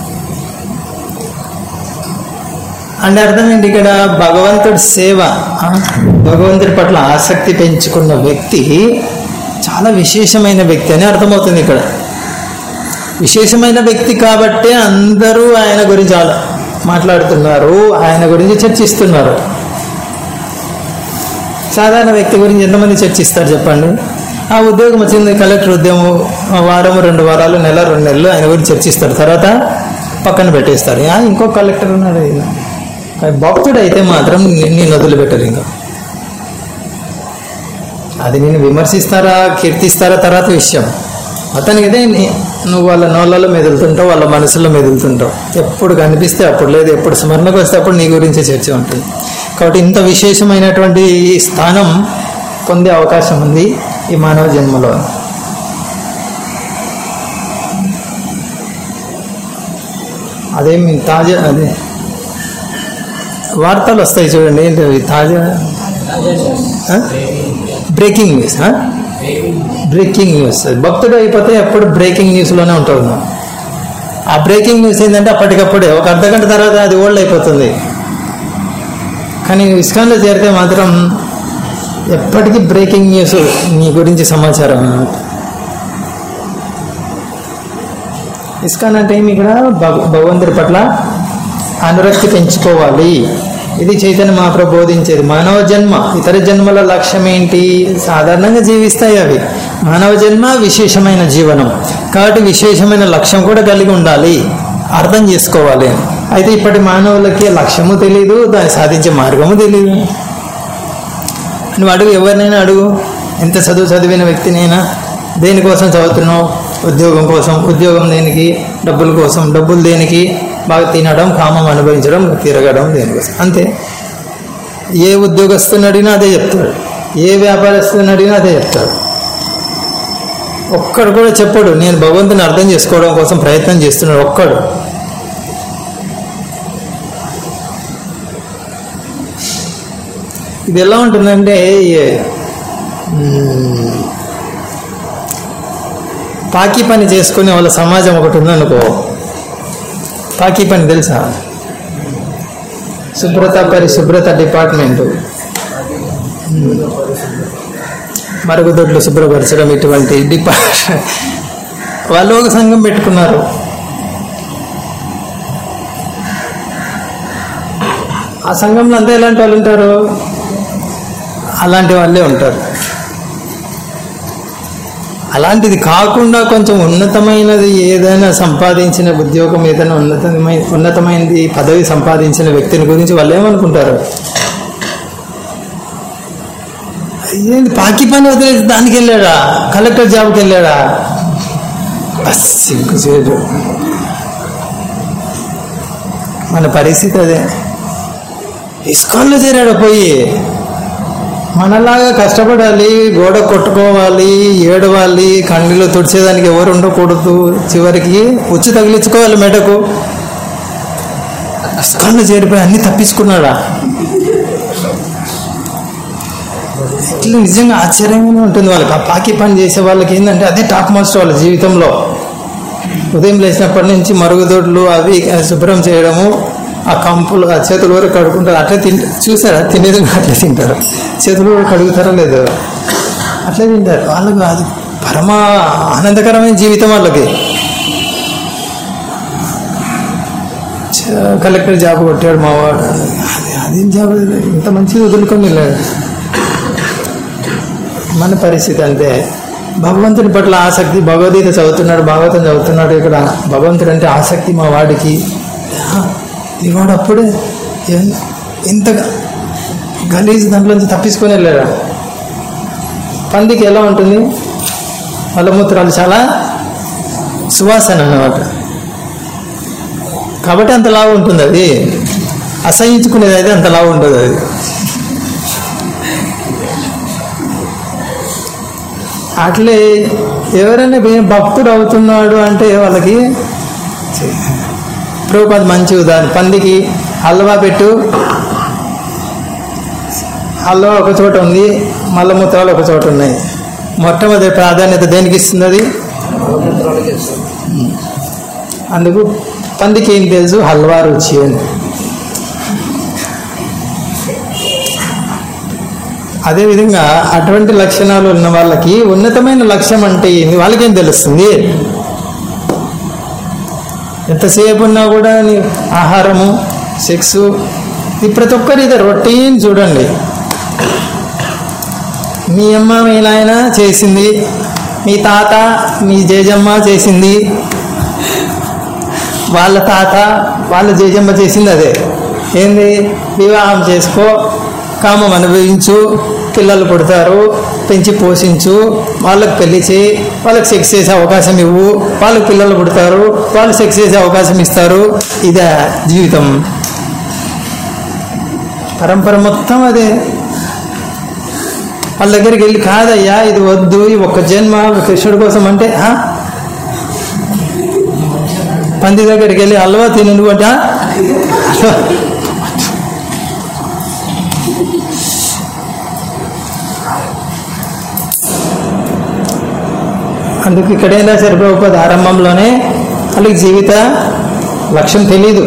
అంటే అర్థం ఏంటి? ఇక్కడ భగవంతుడి సేవ, భగవంతుడి పట్ల ఆసక్తి పెంచుకున్న వ్యక్తి చాలా విశేషమైన వ్యక్తి అని అర్థమవుతుంది. ఇక్కడ విశేషమైన వ్యక్తి కాబట్టే అందరూ ఆయన గురించి మాట్లాడుతున్నారు, ఆయన గురించి చర్చిస్తున్నారు. సాధారణ వ్యక్తి గురించి ఎంతమంది చర్చిస్తారు చెప్పండి? ఆ ఉద్యోగం వచ్చింది, కలెక్టర్ ఉద్యోగం, వారం రెండు వారాలు, నెల రెండు నెలలు ఆయన గురించి చర్చిస్తారు, తర్వాత పక్కన పెట్టేస్తారు. ఇంకో కలెక్టర్ ఉన్నాడు. భక్తుడు అయితే మాత్రం నేను వదిలిపెట్టరు. ఇంకా అది నేను విమర్శిస్తారా కీర్తిస్తారా తర్వాత విషయం. అతనికిదే నువ్వు వాళ్ళ నోళ్ళలో మెదులుతుంటావు, వాళ్ళ మనసులో మెదులుతుంటావు. ఎప్పుడు కనిపిస్తే అప్పుడు, లేదు ఎప్పుడు స్మరణకు వస్తే అప్పుడు నీ గురించి చర్చ ఉంటుంది. కాబట్టి ఇంత విశేషమైనటువంటి స్థానం పొందే అవకాశం ఉంది ఈ మానవ జన్మలో. అదేమి తాజా అదే వార్తలు వస్తాయి చూడండి, ఏంటి అవి తాజా బ్రేకింగ్ న్యూస్. బ్రేకింగ్ న్యూస్ భక్తుడు అయిపోతే ఎప్పుడు బ్రేకింగ్ న్యూస్లోనే ఉంటాడు. ఆ బ్రేకింగ్ న్యూస్ ఏంటంటే అప్పటికప్పుడే ఒక అర్ధ గంట తర్వాత అది ఓల్డ్ అయిపోతుంది. కానీ ఇస్కాన్లో చేరితే మాత్రం ఎప్పటికీ బ్రేకింగ్ న్యూస్ నీ గురించి సమాచారం అన్నమాట. ఇస్కాన్ అంటే ఏమి ఇక్కడ భగవంతుడి పట్ల అనురక్తి పెంచుకోవాలి. ఇది చైతన్య మహాప్రభు బోధించేది. మానవ జన్మ ఇతర జన్మల లక్ష్యం ఏంటి? సాధారణంగా జీవిస్తాయి అవి. మానవ జన్మ విశేషమైన జీవనం కాబట్టి విశేషమైన లక్ష్యం కూడా కలిగి ఉండాలి, అర్థం చేసుకోవాలి. అయితే ఇప్పటి మానవులకి లక్ష్యము తెలియదు, దాన్ని సాధించే మార్గము తెలియదు. నువ్వు అడుగు, ఎవరినైనా అడుగు, ఎంత చదువు చదివిన వ్యక్తినైనా, దేనికోసం చదువుతున్నావు? ఉద్యోగం కోసం. ఉద్యోగం దేనికి? డబ్బుల కోసం. డబ్బులు దేనికి? బాగా తినడం, కామం అనుభవించడం, తిరగడం దేనికోసం. అంతే. ఏ ఉద్యోగస్తుని అడిగినా అదే చెప్తాడు, ఏ వ్యాపారస్తుని అడిగినా అదే చెప్తాడు. ఒక్కడు కూడా చెప్పడు నేను భగవంతుని అర్థం చేసుకోవడం కోసం ప్రయత్నం చేస్తున్నాడు ఒక్కడు. ఇది ఎలా ఉంటుందంటే పాకీ పని చేసుకునే వాళ్ళ సమాజం ఒకటి ఉందనుకో. పాకీ పని తెలుసా? శుభ్రత పరిశుభ్రత డిపార్ట్మెంటు, మరుగుదొడ్లు శుభ్రపరచడం, ఇటువంటి డిపార్ట్మెంట్ వాళ్ళు ఒక సంఘం పెట్టుకున్నారు. ఆ సంఘంలో అంతా ఎలాంటి వాళ్ళు ఉంటారు? అలాంటి వాళ్ళే ఉంటారు. అలాంటిది కాకుండా కొంచెం ఉన్నతమైనది ఏదైనా సంపాదించిన ఉద్యోగం, ఏదైనా ఉన్నతమైన ఉన్నతమైనది పదవి సంపాదించిన వ్యక్తిని గురించి వాళ్ళు ఏమనుకుంటారు? ఏంటి పాకి పని వదిలేసి దానికి వెళ్ళాడా? కలెక్టర్ జాబ్కి వెళ్ళాడా? సిగ్గు చేయడు. మన పరిస్థితి అదే. ఇస్కాన్లో చేరాడు పోయి. మనలాగా కష్టపడాలి, గోడ కొట్టుకోవాలి, ఏడవాలి, కన్నీళ్ళు తుడిచేదానికి ఎవరు ఉండకూడదు, చివరికి ఉచ్చు తగిలించుకోవాలి మెడకు. ఇస్కాన్లో చేరిపోయి అన్ని తప్పించుకున్నాడా? ఇట్లా నిజంగా ఆశ్చర్యంగానే ఉంటుంది వాళ్ళకి. ఆ పాకి పని చేసే వాళ్ళకి ఏంటంటే అదే టాప్ మోస్ట్ వాళ్ళ జీవితంలో. ఉదయం లేచినప్పటి నుంచి మరుగుదొడ్లు అవి శుభ్రం చేయడము, ఆ కంపులు ఆ చేతులు వరకు కడుక్కుంటారు. అట్లే తింట చూసారా? తినేది అట్లే తింటారు. చేతులు కూడా కడుగుతారో లేదు, అట్లే తింటారు. వాళ్ళకు అది పరమ ఆనందకరమైన జీవితం వాళ్ళకి. కలెక్టర్ జాబ్ కొట్టాడు మావాడు, అది అదేం జాబ్, ఇంత మంచిగా వదులుకొని వెళ్ళాడు. మన పరిస్థితి అంతే. భగవంతుని పట్ల ఆసక్తి, భగవద్గీత చదువుతున్నాడు, భాగవతం చదువుతున్నాడు. ఇక్కడ భగవంతుడు అంటే ఆసక్తి మా వాడికి. ఇవాడు అప్పుడే ఇంత గలీజ్ దాంట్లోంచి తప్పించుకొని వెళ్ళాడు. పందికి ఎలా ఉంటుంది? మలమూత్రాలు చాలా సువాసన అన్నమాట. కాబట్టి అంత లావు ఉంటుంది. అది అసహించుకునేది అయితే అంత లావు ఉంటుంది. అది అట్లే ఎవరైనా భక్తుడు అవుతున్నాడు అంటే వాళ్ళకి ప్రభుపాద మంచి ఉదాహరణ. పందికి హల్వా పెట్టు, హల్వా ఒక చోట ఉంది, మల్లమూత్రాలు ఒక చోట ఉన్నాయి. మొట్టమొదటి ప్రాధాన్యత దేనికి ఇస్తుంది? అది అందుకు పందికి ఏం తెలుసు? హల్వా రుచి అని. అదేవిధంగా అటువంటి లక్షణాలు ఉన్న వాళ్ళకి ఉన్నతమైన లక్ష్యం అంటే ఏంది వాళ్ళకేం తెలుస్తుంది? ఎంతసేపు ఉన్నా కూడా ఆహారము, సెక్స్, ఇది ప్రతి ఒక్కరి ఇది రొటీన్. చూడండి, మీ అమ్మ మీ నాయన చేసింది, మీ తాత మీ జేజమ్మ చేసింది, వాళ్ళ తాత వాళ్ళ జేజమ్మ చేసింది అదే. ఏంది? వివాహం చేసుకో, కామం అనుభవించు, పిల్లలు పుడతారు, పెంచి పోషించు, వాళ్ళకి పెళ్లి చేయి, వాళ్ళకి సెక్స్ చేసే అవకాశం ఇవ్వు, వాళ్ళకి పిల్లలు పుడతారు, వాళ్ళు సెక్స్ చేసే అవకాశం ఇస్తారు. ఇదే జీవితం. పరంపర మొత్తం అదే. వాళ్ళ దగ్గరికి వెళ్ళి కాదయ్యా ఇది వద్దు, ఈ ఒక్క జన్మ కృష్ణుడి కోసం అంటే పంది దగ్గరికి వెళ్ళి హల్వా తిను అంటే అందుకు ఇక్కడేం రాశారు ప్రభుపాద ఆరంభంలోనే వాళ్ళకి జీవిత లక్ష్యం తెలీదు.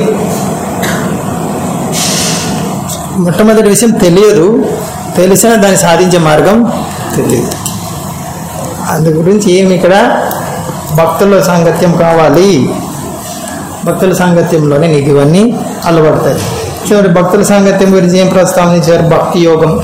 మొట్టమొదటి విషయం తెలియదు, తెలిసినా దాన్ని సాధించే మార్గం తెలియదు. అందు గురించి ఏమి ఇక్కడ భక్తుల సాంగత్యం కావాలి, భక్తుల సాంగత్యంలోనే నీకు ఇవన్నీ అలవడతాయి. చివరి భక్తుల సాంగత్యం గురించి ఏం ప్రస్తావనించారు? భక్తి యోగం.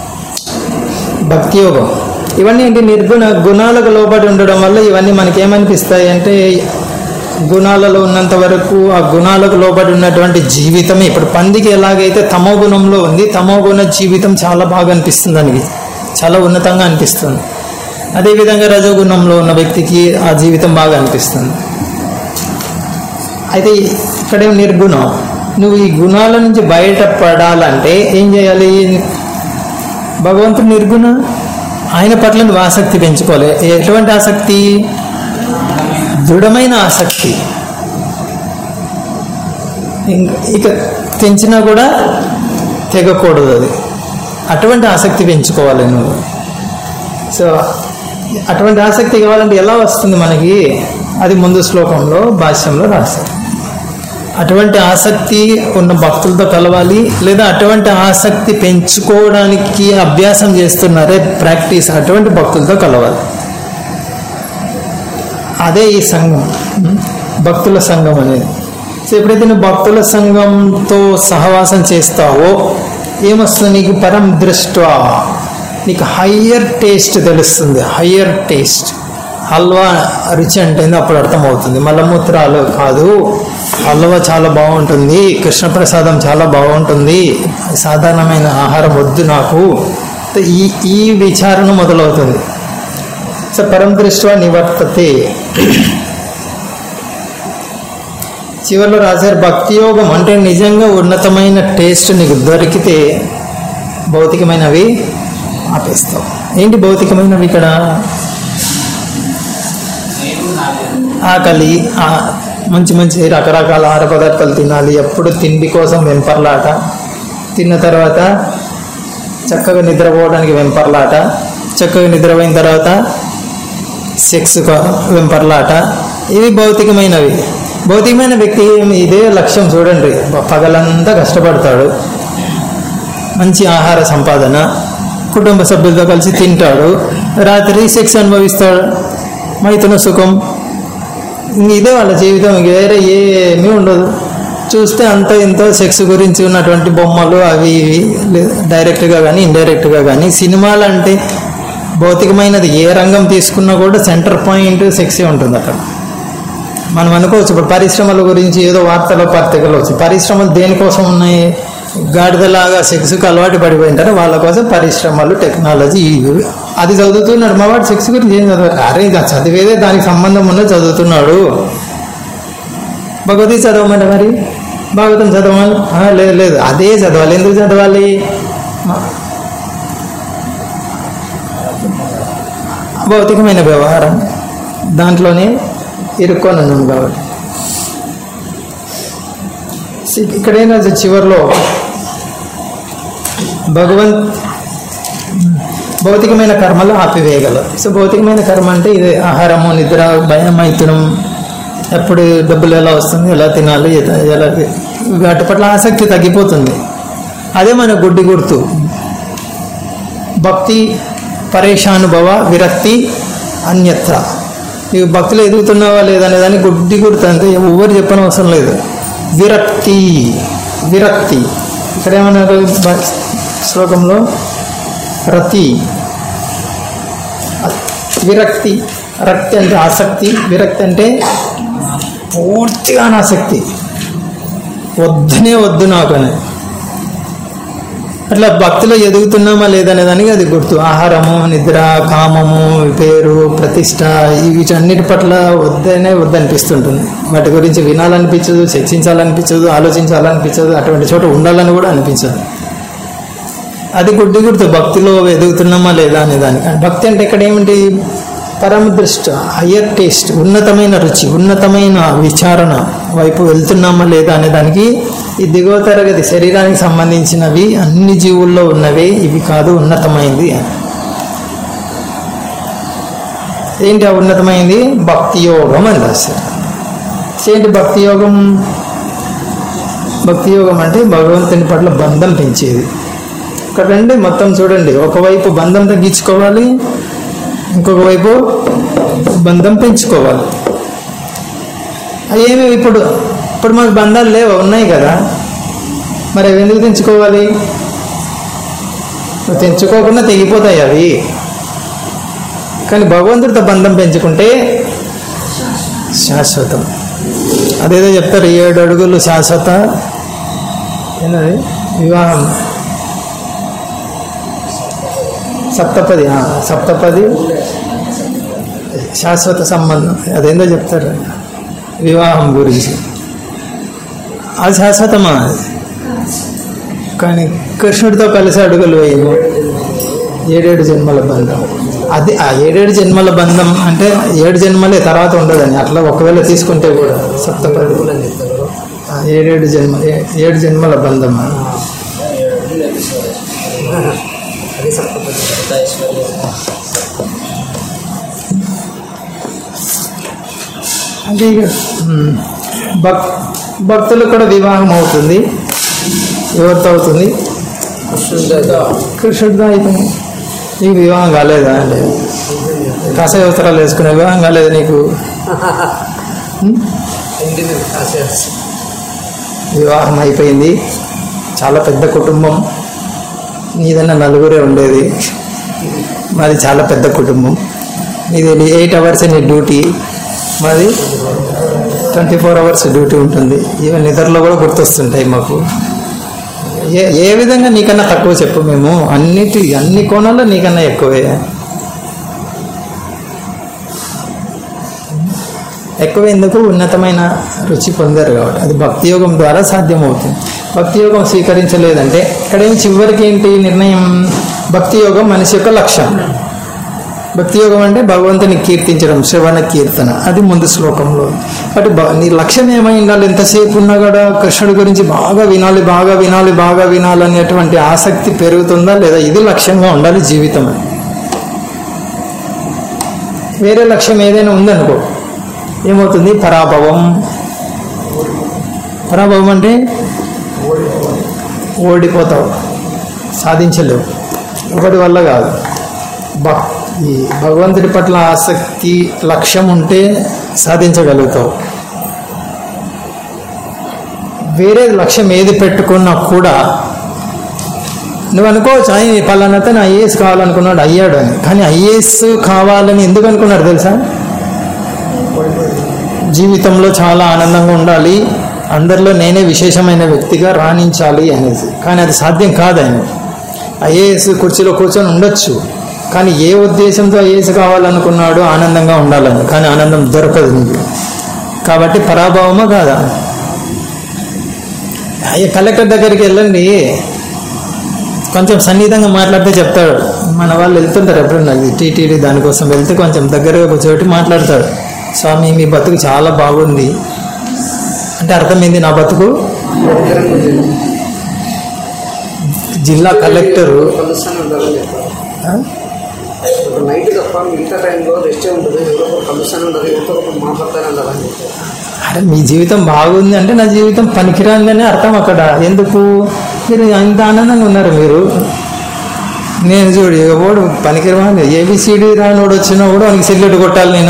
భక్తి యోగం ఇవన్నీ ఏంటి? నిర్గుణ గుణాలకు లోబడి ఉండడం వల్ల ఇవన్నీ మనకేమనిపిస్తాయి అంటే గుణాలలో ఉన్నంత వరకు ఆ గుణాలకు లోబడి ఉన్నటువంటి జీవితమే. ఇప్పుడు పందికి ఎలాగైతే తమో గుణంలో ఉంది, తమో గుణ జీవితం చాలా బాగా అనిపిస్తుంది, దానికి చాలా ఉన్నతంగా అనిపిస్తుంది. అదేవిధంగా రజోగుణంలో ఉన్న వ్యక్తికి ఆ జీవితం బాగా అనిపిస్తుంది. అయితే ఇక్కడే నిర్గుణం. నువ్వు ఈ గుణాల నుంచి బయటపడాలంటే ఏం చేయాలి? భగవంతుడు నిర్గుణ, ఆయన పట్ల నువ్వు ఆసక్తి పెంచుకోవాలి. ఎటువంటి ఆసక్తి? దృఢమైన ఆసక్తి. ఇక తెంచినా కూడా తెగకూడదు అది. అటువంటి ఆసక్తి పెంచుకోవాలి నువ్వు. సో అటువంటి ఆసక్తి కావాలంటే ఎలా వస్తుంది మనకి? అది ముందు శ్లోకంలో భాష్యంలో రాశారు. అటువంటి ఆసక్తి ఉన్న భక్తులతో కలవాలి, లేదా అటువంటి ఆసక్తి పెంచుకోవడానికి అభ్యాసం చేస్తున్నారే ప్రాక్టీస్, అటువంటి భక్తులతో కలవాలి. అదే ఈ సంఘం, భక్తుల సంఘం అనేది. సో ఎప్పుడైతే నువ్వు భక్తుల సంఘంతో సహవాసం చేస్తావో ఏమొస్తుంది నీకు? పరం దృష్ట్వా నీకు హయ్యర్ టేస్ట్ తెలుస్తుంది. Higher taste. హల్వా రుచి అంటే అప్పుడు అర్థమవుతుంది. మలమూత్రాలు కాదు, హల్వా చాలా బాగుంటుంది, కృష్ణప్రసాదం చాలా బాగుంటుంది, సాధారణమైన ఆహారం వద్దు నాకు. ఈ ఈ విచారణ మొదలవుతుంది. సో పరం దృష్ట్వా నివర్తతే. చివరిలో రాశారు భక్తి యోగం అంటే నిజంగా ఉన్నతమైన టేస్ట్ నీకు దొరికితే భౌతికమైనవి ఆపేస్తావు. ఏంటి భౌతికమైనవి ఇక్కడ? ఆకలి, మంచి మంచి రకరకాల ఆహార పదార్థాలు తినాలి, ఎప్పుడు తిండి కోసం వెంపర్లాట, తిన్న తర్వాత చక్కగా నిద్రపోవడానికి వెంపర్లాట, చక్కగా నిద్రపోయిన తర్వాత సెక్స్ వెంపర్లాట. ఇవి భౌతికమైనవి. భౌతికమైన వ్యక్తి ఇదే లక్ష్యం చూడండి. పగలంతా కష్టపడతాడు, మంచి ఆహార సంపాదన, కుటుంబ సభ్యులతో కలిసి తింటాడు, రాత్రి సెక్స్ అనుభవిస్తాడు, మైథున సుఖం. ఇదే వాళ్ళ జీవితం, వేరే ఏమీ ఉండదు. చూస్తే అంత ఇంత సెక్స్ గురించి ఉన్నటువంటి బొమ్మలు అవి ఇవి డైరెక్ట్గా కానీ ఇండైరెక్ట్గా కానీ. సినిమాలు అంటే భౌతికమైనది ఏ రంగం తీసుకున్నా కూడా సెంటర్ పాయింట్ సెక్సే ఉంటుంది అక్కడ. మనం అనుకోవచ్చు ఇప్పుడు పరిశ్రమల గురించి ఏదో వార్తలో పత్రికలు వచ్చి, పరిశ్రమలు దేనికోసం ఉన్నాయి? గాడిదలాగా సెక్స్కి అలవాటు పడిపోయింటారు, వాళ్ళ కోసం పరిశ్రమలు, టెక్నాలజీ ఇవి. అది చదువుతున్నాడు మా వాడు, సెక్స్ గురించి ఏం చదవాలి? అరే చదివేదే దానికి సంబంధం ఉన్నది చదువుతున్నాడు. భగవద్గీత చదవమంటే మరి భాగవతం చదవాలి? లేదు లేదు అదే చదవాలి. ఎందుకు చదవాలి? భౌతికమైన వ్యవహారం దాంట్లోనే ఇరుక్కొని ఉన్నాం కాబట్టి. ఇక్కడైనా చివరిలో భగవంత్ భౌతికమైన కర్మలు ఆపివేయగలరు. సో భౌతికమైన కర్మ అంటే ఇదే ఆహారము, నిద్ర, భయం, మైథునం, ఎప్పుడు డబ్బులు ఎలా వస్తుంది, ఎలా తినాలి, ఎలా వాటి పట్ల ఆసక్తి తగ్గిపోతుంది. అదే మన గుడ్డి గుర్తు. భక్తి పరేషానుభవ విరక్తి అన్యత్ర. నీవు భక్తులు ఎదుగుతున్నావా లేదనే దాన్ని గుడ్డి గుర్తు అంతే, ఎవరు చెప్పని అవసరం లేదు. విరక్తి విరక్తి ఇక్కడ ఏమన్నారు శ్లోకంలో? రతి. విరక్తి, రక్తి అంటే ఆసక్తి, విరక్తి అంటే పూర్తిగా ఆసక్తి, వద్దనే వద్దు నాకు అని. అట్లా భక్తిలో ఎదుగుతున్నామా లేదనే దానికి అది గుర్తు. ఆహారము, నిద్ర, కామము, పేరు, ప్రతిష్ట వీటన్నిటి పట్ల వద్దనే వద్దనిపిస్తుంటుంది. వాటి గురించి వినాలనిపించదు, చర్చించాలనిపించదు, ఆలోచించాలనిపించదు, అటువంటి చోట ఉండాలని కూడా అనిపించదు. అది గుడ్డి గుర్తు భక్తిలో ఎదుగుతున్నామా లేదా అనే దానికి. భక్తి అంటే ఇక్కడ ఏమిటి? పరమ దృష్టి, హయ్యర్ టేస్ట్, ఉన్నతమైన రుచి, ఉన్నతమైన విచారణ వైపు వెళ్తున్నామా లేదా అనే దానికి ఈ దిగువ తరగతి శరీరానికి సంబంధించినవి అన్ని జీవుల్లో ఉన్నవే, ఇవి కాదు ఉన్నతమైంది. ఏంటి ఆ ఉన్నతమైంది? భక్తి యోగం అని రాశారు. ఏంటి భక్తి యోగం? భక్తి యోగం అంటే భగవంతుని పట్ల బంధం పెంచేది. ఇక్కడ రండి మొత్తం చూడండి, ఒకవైపు బంధం తగ్గించుకోవాలి, ఇంకొక వైపు బంధం పెంచుకోవాలి. అవేమి ఇప్పుడు ఇప్పుడు మాకు బంధాలు లేవు, ఉన్నాయి కదా, మరి అవి ఎందుకు తెంచుకోవాలి? తెంచుకోకుండా తెగిపోతాయి అవి. కానీ భగవంతుడితో బంధం పెంచుకుంటే శాశ్వతం. అదేదో చెప్తారు, ఏడు అడుగులు శాశ్వత ఏంటది వివాహం, సప్తపది సప్తపది శాశ్వత సంబంధం, అదేందో చెప్తారు వివాహం గురించి. అది శాశ్వతమా? కానీ కృష్ణుడితో కలిసి అడుగులు వేయము, ఏడేడు జన్మల బంధం. అది ఆ ఏడేడు జన్మల బంధం అంటే ఏడు జన్మలే, తర్వాత ఉండదని. అట్లా ఒకవేళ తీసుకుంటే కూడా సప్తపది ఏడేడు జన్మ ఏడు జన్మల బంధం. అంటే భక్ భక్తులకు కూడా వివాహం అవుతుంది. ఎవరితో అవుతుంది? కృష్ణుడితో అయిపోయింది. నీకు వివాహం కాలేదా? అంటే కాషాయ వస్త్రాలు వేసుకునే వివాహం కాలేదు నీకు? వివాహం అయిపోయింది, చాలా పెద్ద కుటుంబం. నీదన్నా నలుగురే ఉండేది, మాది చాలా పెద్ద కుటుంబం. నీది ఎయిట్ అవర్స్ నీ డ్యూటీ, మాది ట్వంటీ ఫోర్ అవర్స్ డ్యూటీ ఉంటుంది. ఈవెన్ నిద్రలో కూడా గుర్తొస్తుంటాయి మాకు. ఏ ఏ విధంగా నీకన్నా తక్కువ చెప్పు? మేము అన్నిటి అన్ని కోణాల్లో నీకన్నా ఎక్కువే. ఎక్కువ ఎందుకు? ఉన్నతమైన రుచి పొందారు కాబట్టి. అది భక్తి యోగం ద్వారా సాధ్యమవుతుంది. భక్తి యోగం స్వీకరించలేదంటే ఇక్కడేమి చివరికి ఏంటి నిర్ణయం? భక్తి యోగం మనిషి యొక్క లక్ష్యం. భక్తి యోగం అంటే భగవంతుని కీర్తించడం, శ్రవణ కీర్తన, అది ముందు శ్లోకంలో. అంటే నీ లక్ష్యం ఏమై ఉండాలి? ఎంతసేపు ఉన్నా కూడా కృష్ణుడి గురించి బాగా వినాలి, బాగా వినాలి, బాగా వినాలి అనేటువంటి ఆసక్తి పెరుగుతుందా లేదా? ఇది లక్ష్యంగా ఉండాలి జీవితం. వేరే లక్ష్యం ఏదైనా ఉందనుకో, ఏమవుతుంది? పరాభవం. పరాభవం అంటే ఓడిపోతావు, సాధించలేవు. ఒకటి వల్ల కాదు. భక్ ఈ భగవంతుడి పట్ల ఆసక్తి, లక్ష్యం ఉంటే సాధించగలుగుతావు. వేరే లక్ష్యం ఏది పెట్టుకున్నా కూడా నువ్వు అనుకోవచ్చు, ఆయన పలానాతో ఐఏఎస్ కావాలనుకున్నాడు, అయ్యాడు అని. కానీ ఐఏఎస్ కావాలని ఎందుకు అనుకున్నాడు తెలుసా? జీవితంలో చాలా ఆనందంగా ఉండాలి, అందరిలో నేనే విశేషమైన వ్యక్తిగా రాణించాలి అనేది. కానీ అది సాధ్యం కాదు. ఆయన ఐఏఎస్ కుర్చీలో కూర్చొని ఉండొచ్చు, కానీ ఏ ఉద్దేశంతో ఐఏఎస్ కావాలనుకున్నాడు? ఆనందంగా ఉండాలని. కానీ ఆనందం దొరకదు నీకు. కాబట్టి పరాభవమా కాదా? అయ్యే కలెక్టర్ దగ్గరికి వెళ్ళండి, కొంచెం సన్నిహితంగా మాట్లాడితే చెప్తాడు. మన వాళ్ళు వెళ్తుంటారు ఎప్పుడన్నా టీటీడీ దానికోసం వెళ్తే కొంచెం దగ్గరగా కూర్చోబెట్టి మాట్లాడతాడు. స్వామి మీ బతుకు చాలా బాగుంది అంటే అర్థమైంది, నా బతుకు. జిల్లా కలెక్టరు నైట్ తప్ప మిగతా టైంలో రెస్ట్ ఉంటుంది, ఎవరో కలుస్తానే ఉంటుంది, ఎవరితో మాట్లాడతానే ఉండాలని. అరే మీ జీవితం బాగుంది అంటే నా జీవితం పనికిరాందని అర్థం. అక్కడ ఎందుకు మీరు అంత ఆనందంగా ఉన్నారు? మీరు నేను చూడు ఎవడు పనికిరాని ఏబిసిడి రానోడు వచ్చినా కూడా వానికి సిగరెట్ కొట్టాలి నేను.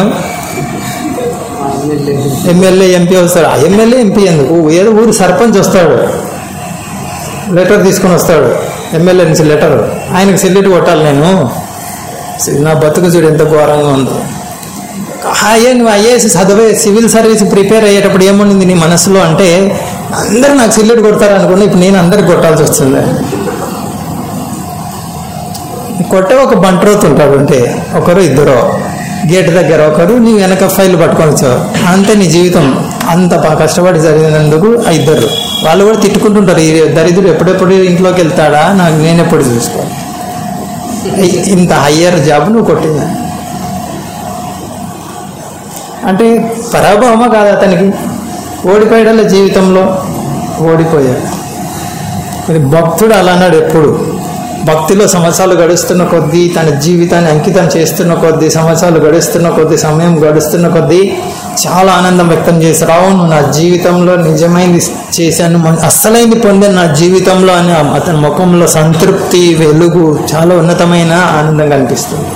ఎమ్మెల్యే ఎంపీ వస్తాడు, ఆ ఎమ్మెల్యే ఎంపీ ఎందుకు? ఏదో ఊరు సర్పంచ్ వస్తాడు, లెటర్ తీసుకొని వస్తాడు ఎమ్మెల్యే నుంచి లెటర్, ఆయనకు సిగరెట్ కొట్టాలి నేను. నా బతుకు చూడు ఎంత ఘోరంగా ఉందో. అయ్యే నువ్వు ఐఏఎస్ చదివే సివిల్ సర్వీస్ ప్రిపేర్ అయ్యేటప్పుడు ఏముండింది నీ మనసులో అంటే అందరూ నాకు సిగరెట్ కొడతారు అనుకున్నా, ఇప్పుడు నేను అందరికి కొట్టాల్సి వస్తుంది. కొట్టే ఒక బంట్రోత్ ఉంటాడు, అంటే ఒకరు ఇద్దరు గేట్ దగ్గర, ఒకరు నీ వెనక ఫైల్ పట్టుకొని వచ్చావు, అంతే నీ జీవితం. అంత కష్టపడి జరిగినందుకు ఆ ఇద్దరు వాళ్ళు కూడా తిట్టుకుంటుంటారు, ఈ దరిద్రుడు ఎప్పుడెప్పుడు ఇంట్లోకి వెళ్తాడా, నాకు నేను ఎప్పుడు చూసుకోవాలి. ఇంత హయ్యర్ జాబ్ నువ్వు కొట్టిందా? అంటే పరాభవమా కాదు అతనికి, ఓడిపోయాడల జీవితంలో ఓడిపోయాడు. మరి భక్తుడు అలా అన్నాడు ఎప్పుడు, భక్తిలో సంవత్సరాలు గడుస్తున్న కొద్దీ, తన జీవితాన్ని అంకితం చేస్తున్న కొద్దీ, సంవత్సరాలు గడుస్తున్న కొద్దీ, సమయం గడుస్తున్న కొద్దీ చాలా ఆనందం వ్యక్తం చేశారు. అవును, నా జీవితంలో నిజమైంది చేశాను, అస్సలైంది పొందాను నా జీవితంలో అని అతని ముఖంలో సంతృప్తి, వెలుగు, చాలా ఉన్నతమైన ఆనందం కనిపిస్తుంది.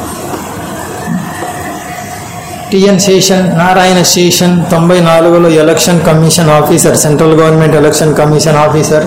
టిఎన్ శేషన్, నారాయణ శేషన్ తొంభై నాలుగులో election commission officer, central government election commission officer.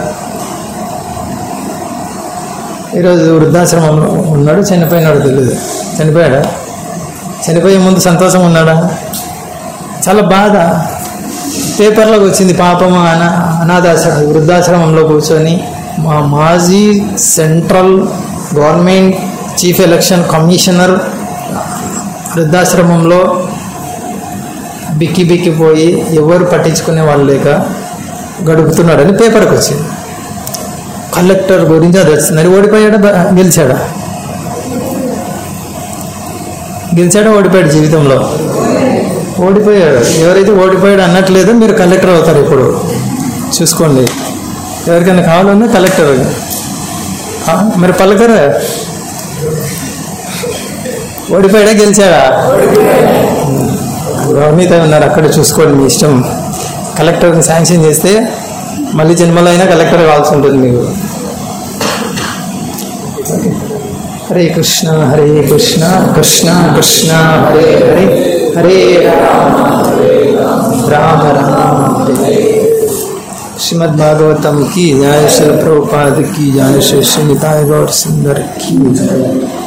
ఈరోజు వృద్ధాశ్రమంలో ఉన్నాడు, చనిపోయినాడు తెలియదు. చనిపోయాడా? చనిపోయే ముందు సంతోషం ఉన్నాడా? చాలా బాధ. పేపర్లోకి వచ్చింది, పాపం అన అనాథాశ్రమం వృద్ధాశ్రమంలో కూర్చొని మా మాజీ central government chief election commissioner వృద్ధాశ్రమంలో బిక్కి బిక్కిపోయి ఎవరు పట్టించుకునే వాళ్ళు లేక గడుపుతున్నాడని పేపర్కి వచ్చింది. కలెక్టర్ గురించి అది వచ్చింది. మరి ఓడిపోయాడా గెలిచాడా? గెలిచాడా ఓడిపోయాడు? జీవితంలో ఓడిపోయాడు. ఎవరైతే ఓడిపోయాడు అన్నట్లేదు, మీరు కలెక్టర్ అవుతారు ఇప్పుడు, చూసుకోండి. ఎవరికైనా కావాలన్నా కలెక్టర్. మరి పలకరా, ఓడిపోయాడా గెలిచాడా? గవర్నీత ఉన్నారు అక్కడ, చూసుకోండి మీ ఇష్టం. కలెక్టర్ని శాంక్షన్ చేస్తే మళ్ళీ జన్మలో అయినా కలెక్టర్ కావాల్సి ఉంటుంది మీకు. హరే కృష్ణ హరే కృష్ణ కృష్ణ కృష్ణ హరే హరే హరే రామ రామ హరే. శ్రీమద్ భాగవతం की जय, श्री प्रभुपाद की जय, श्री निताय गौर सुंदर की जय.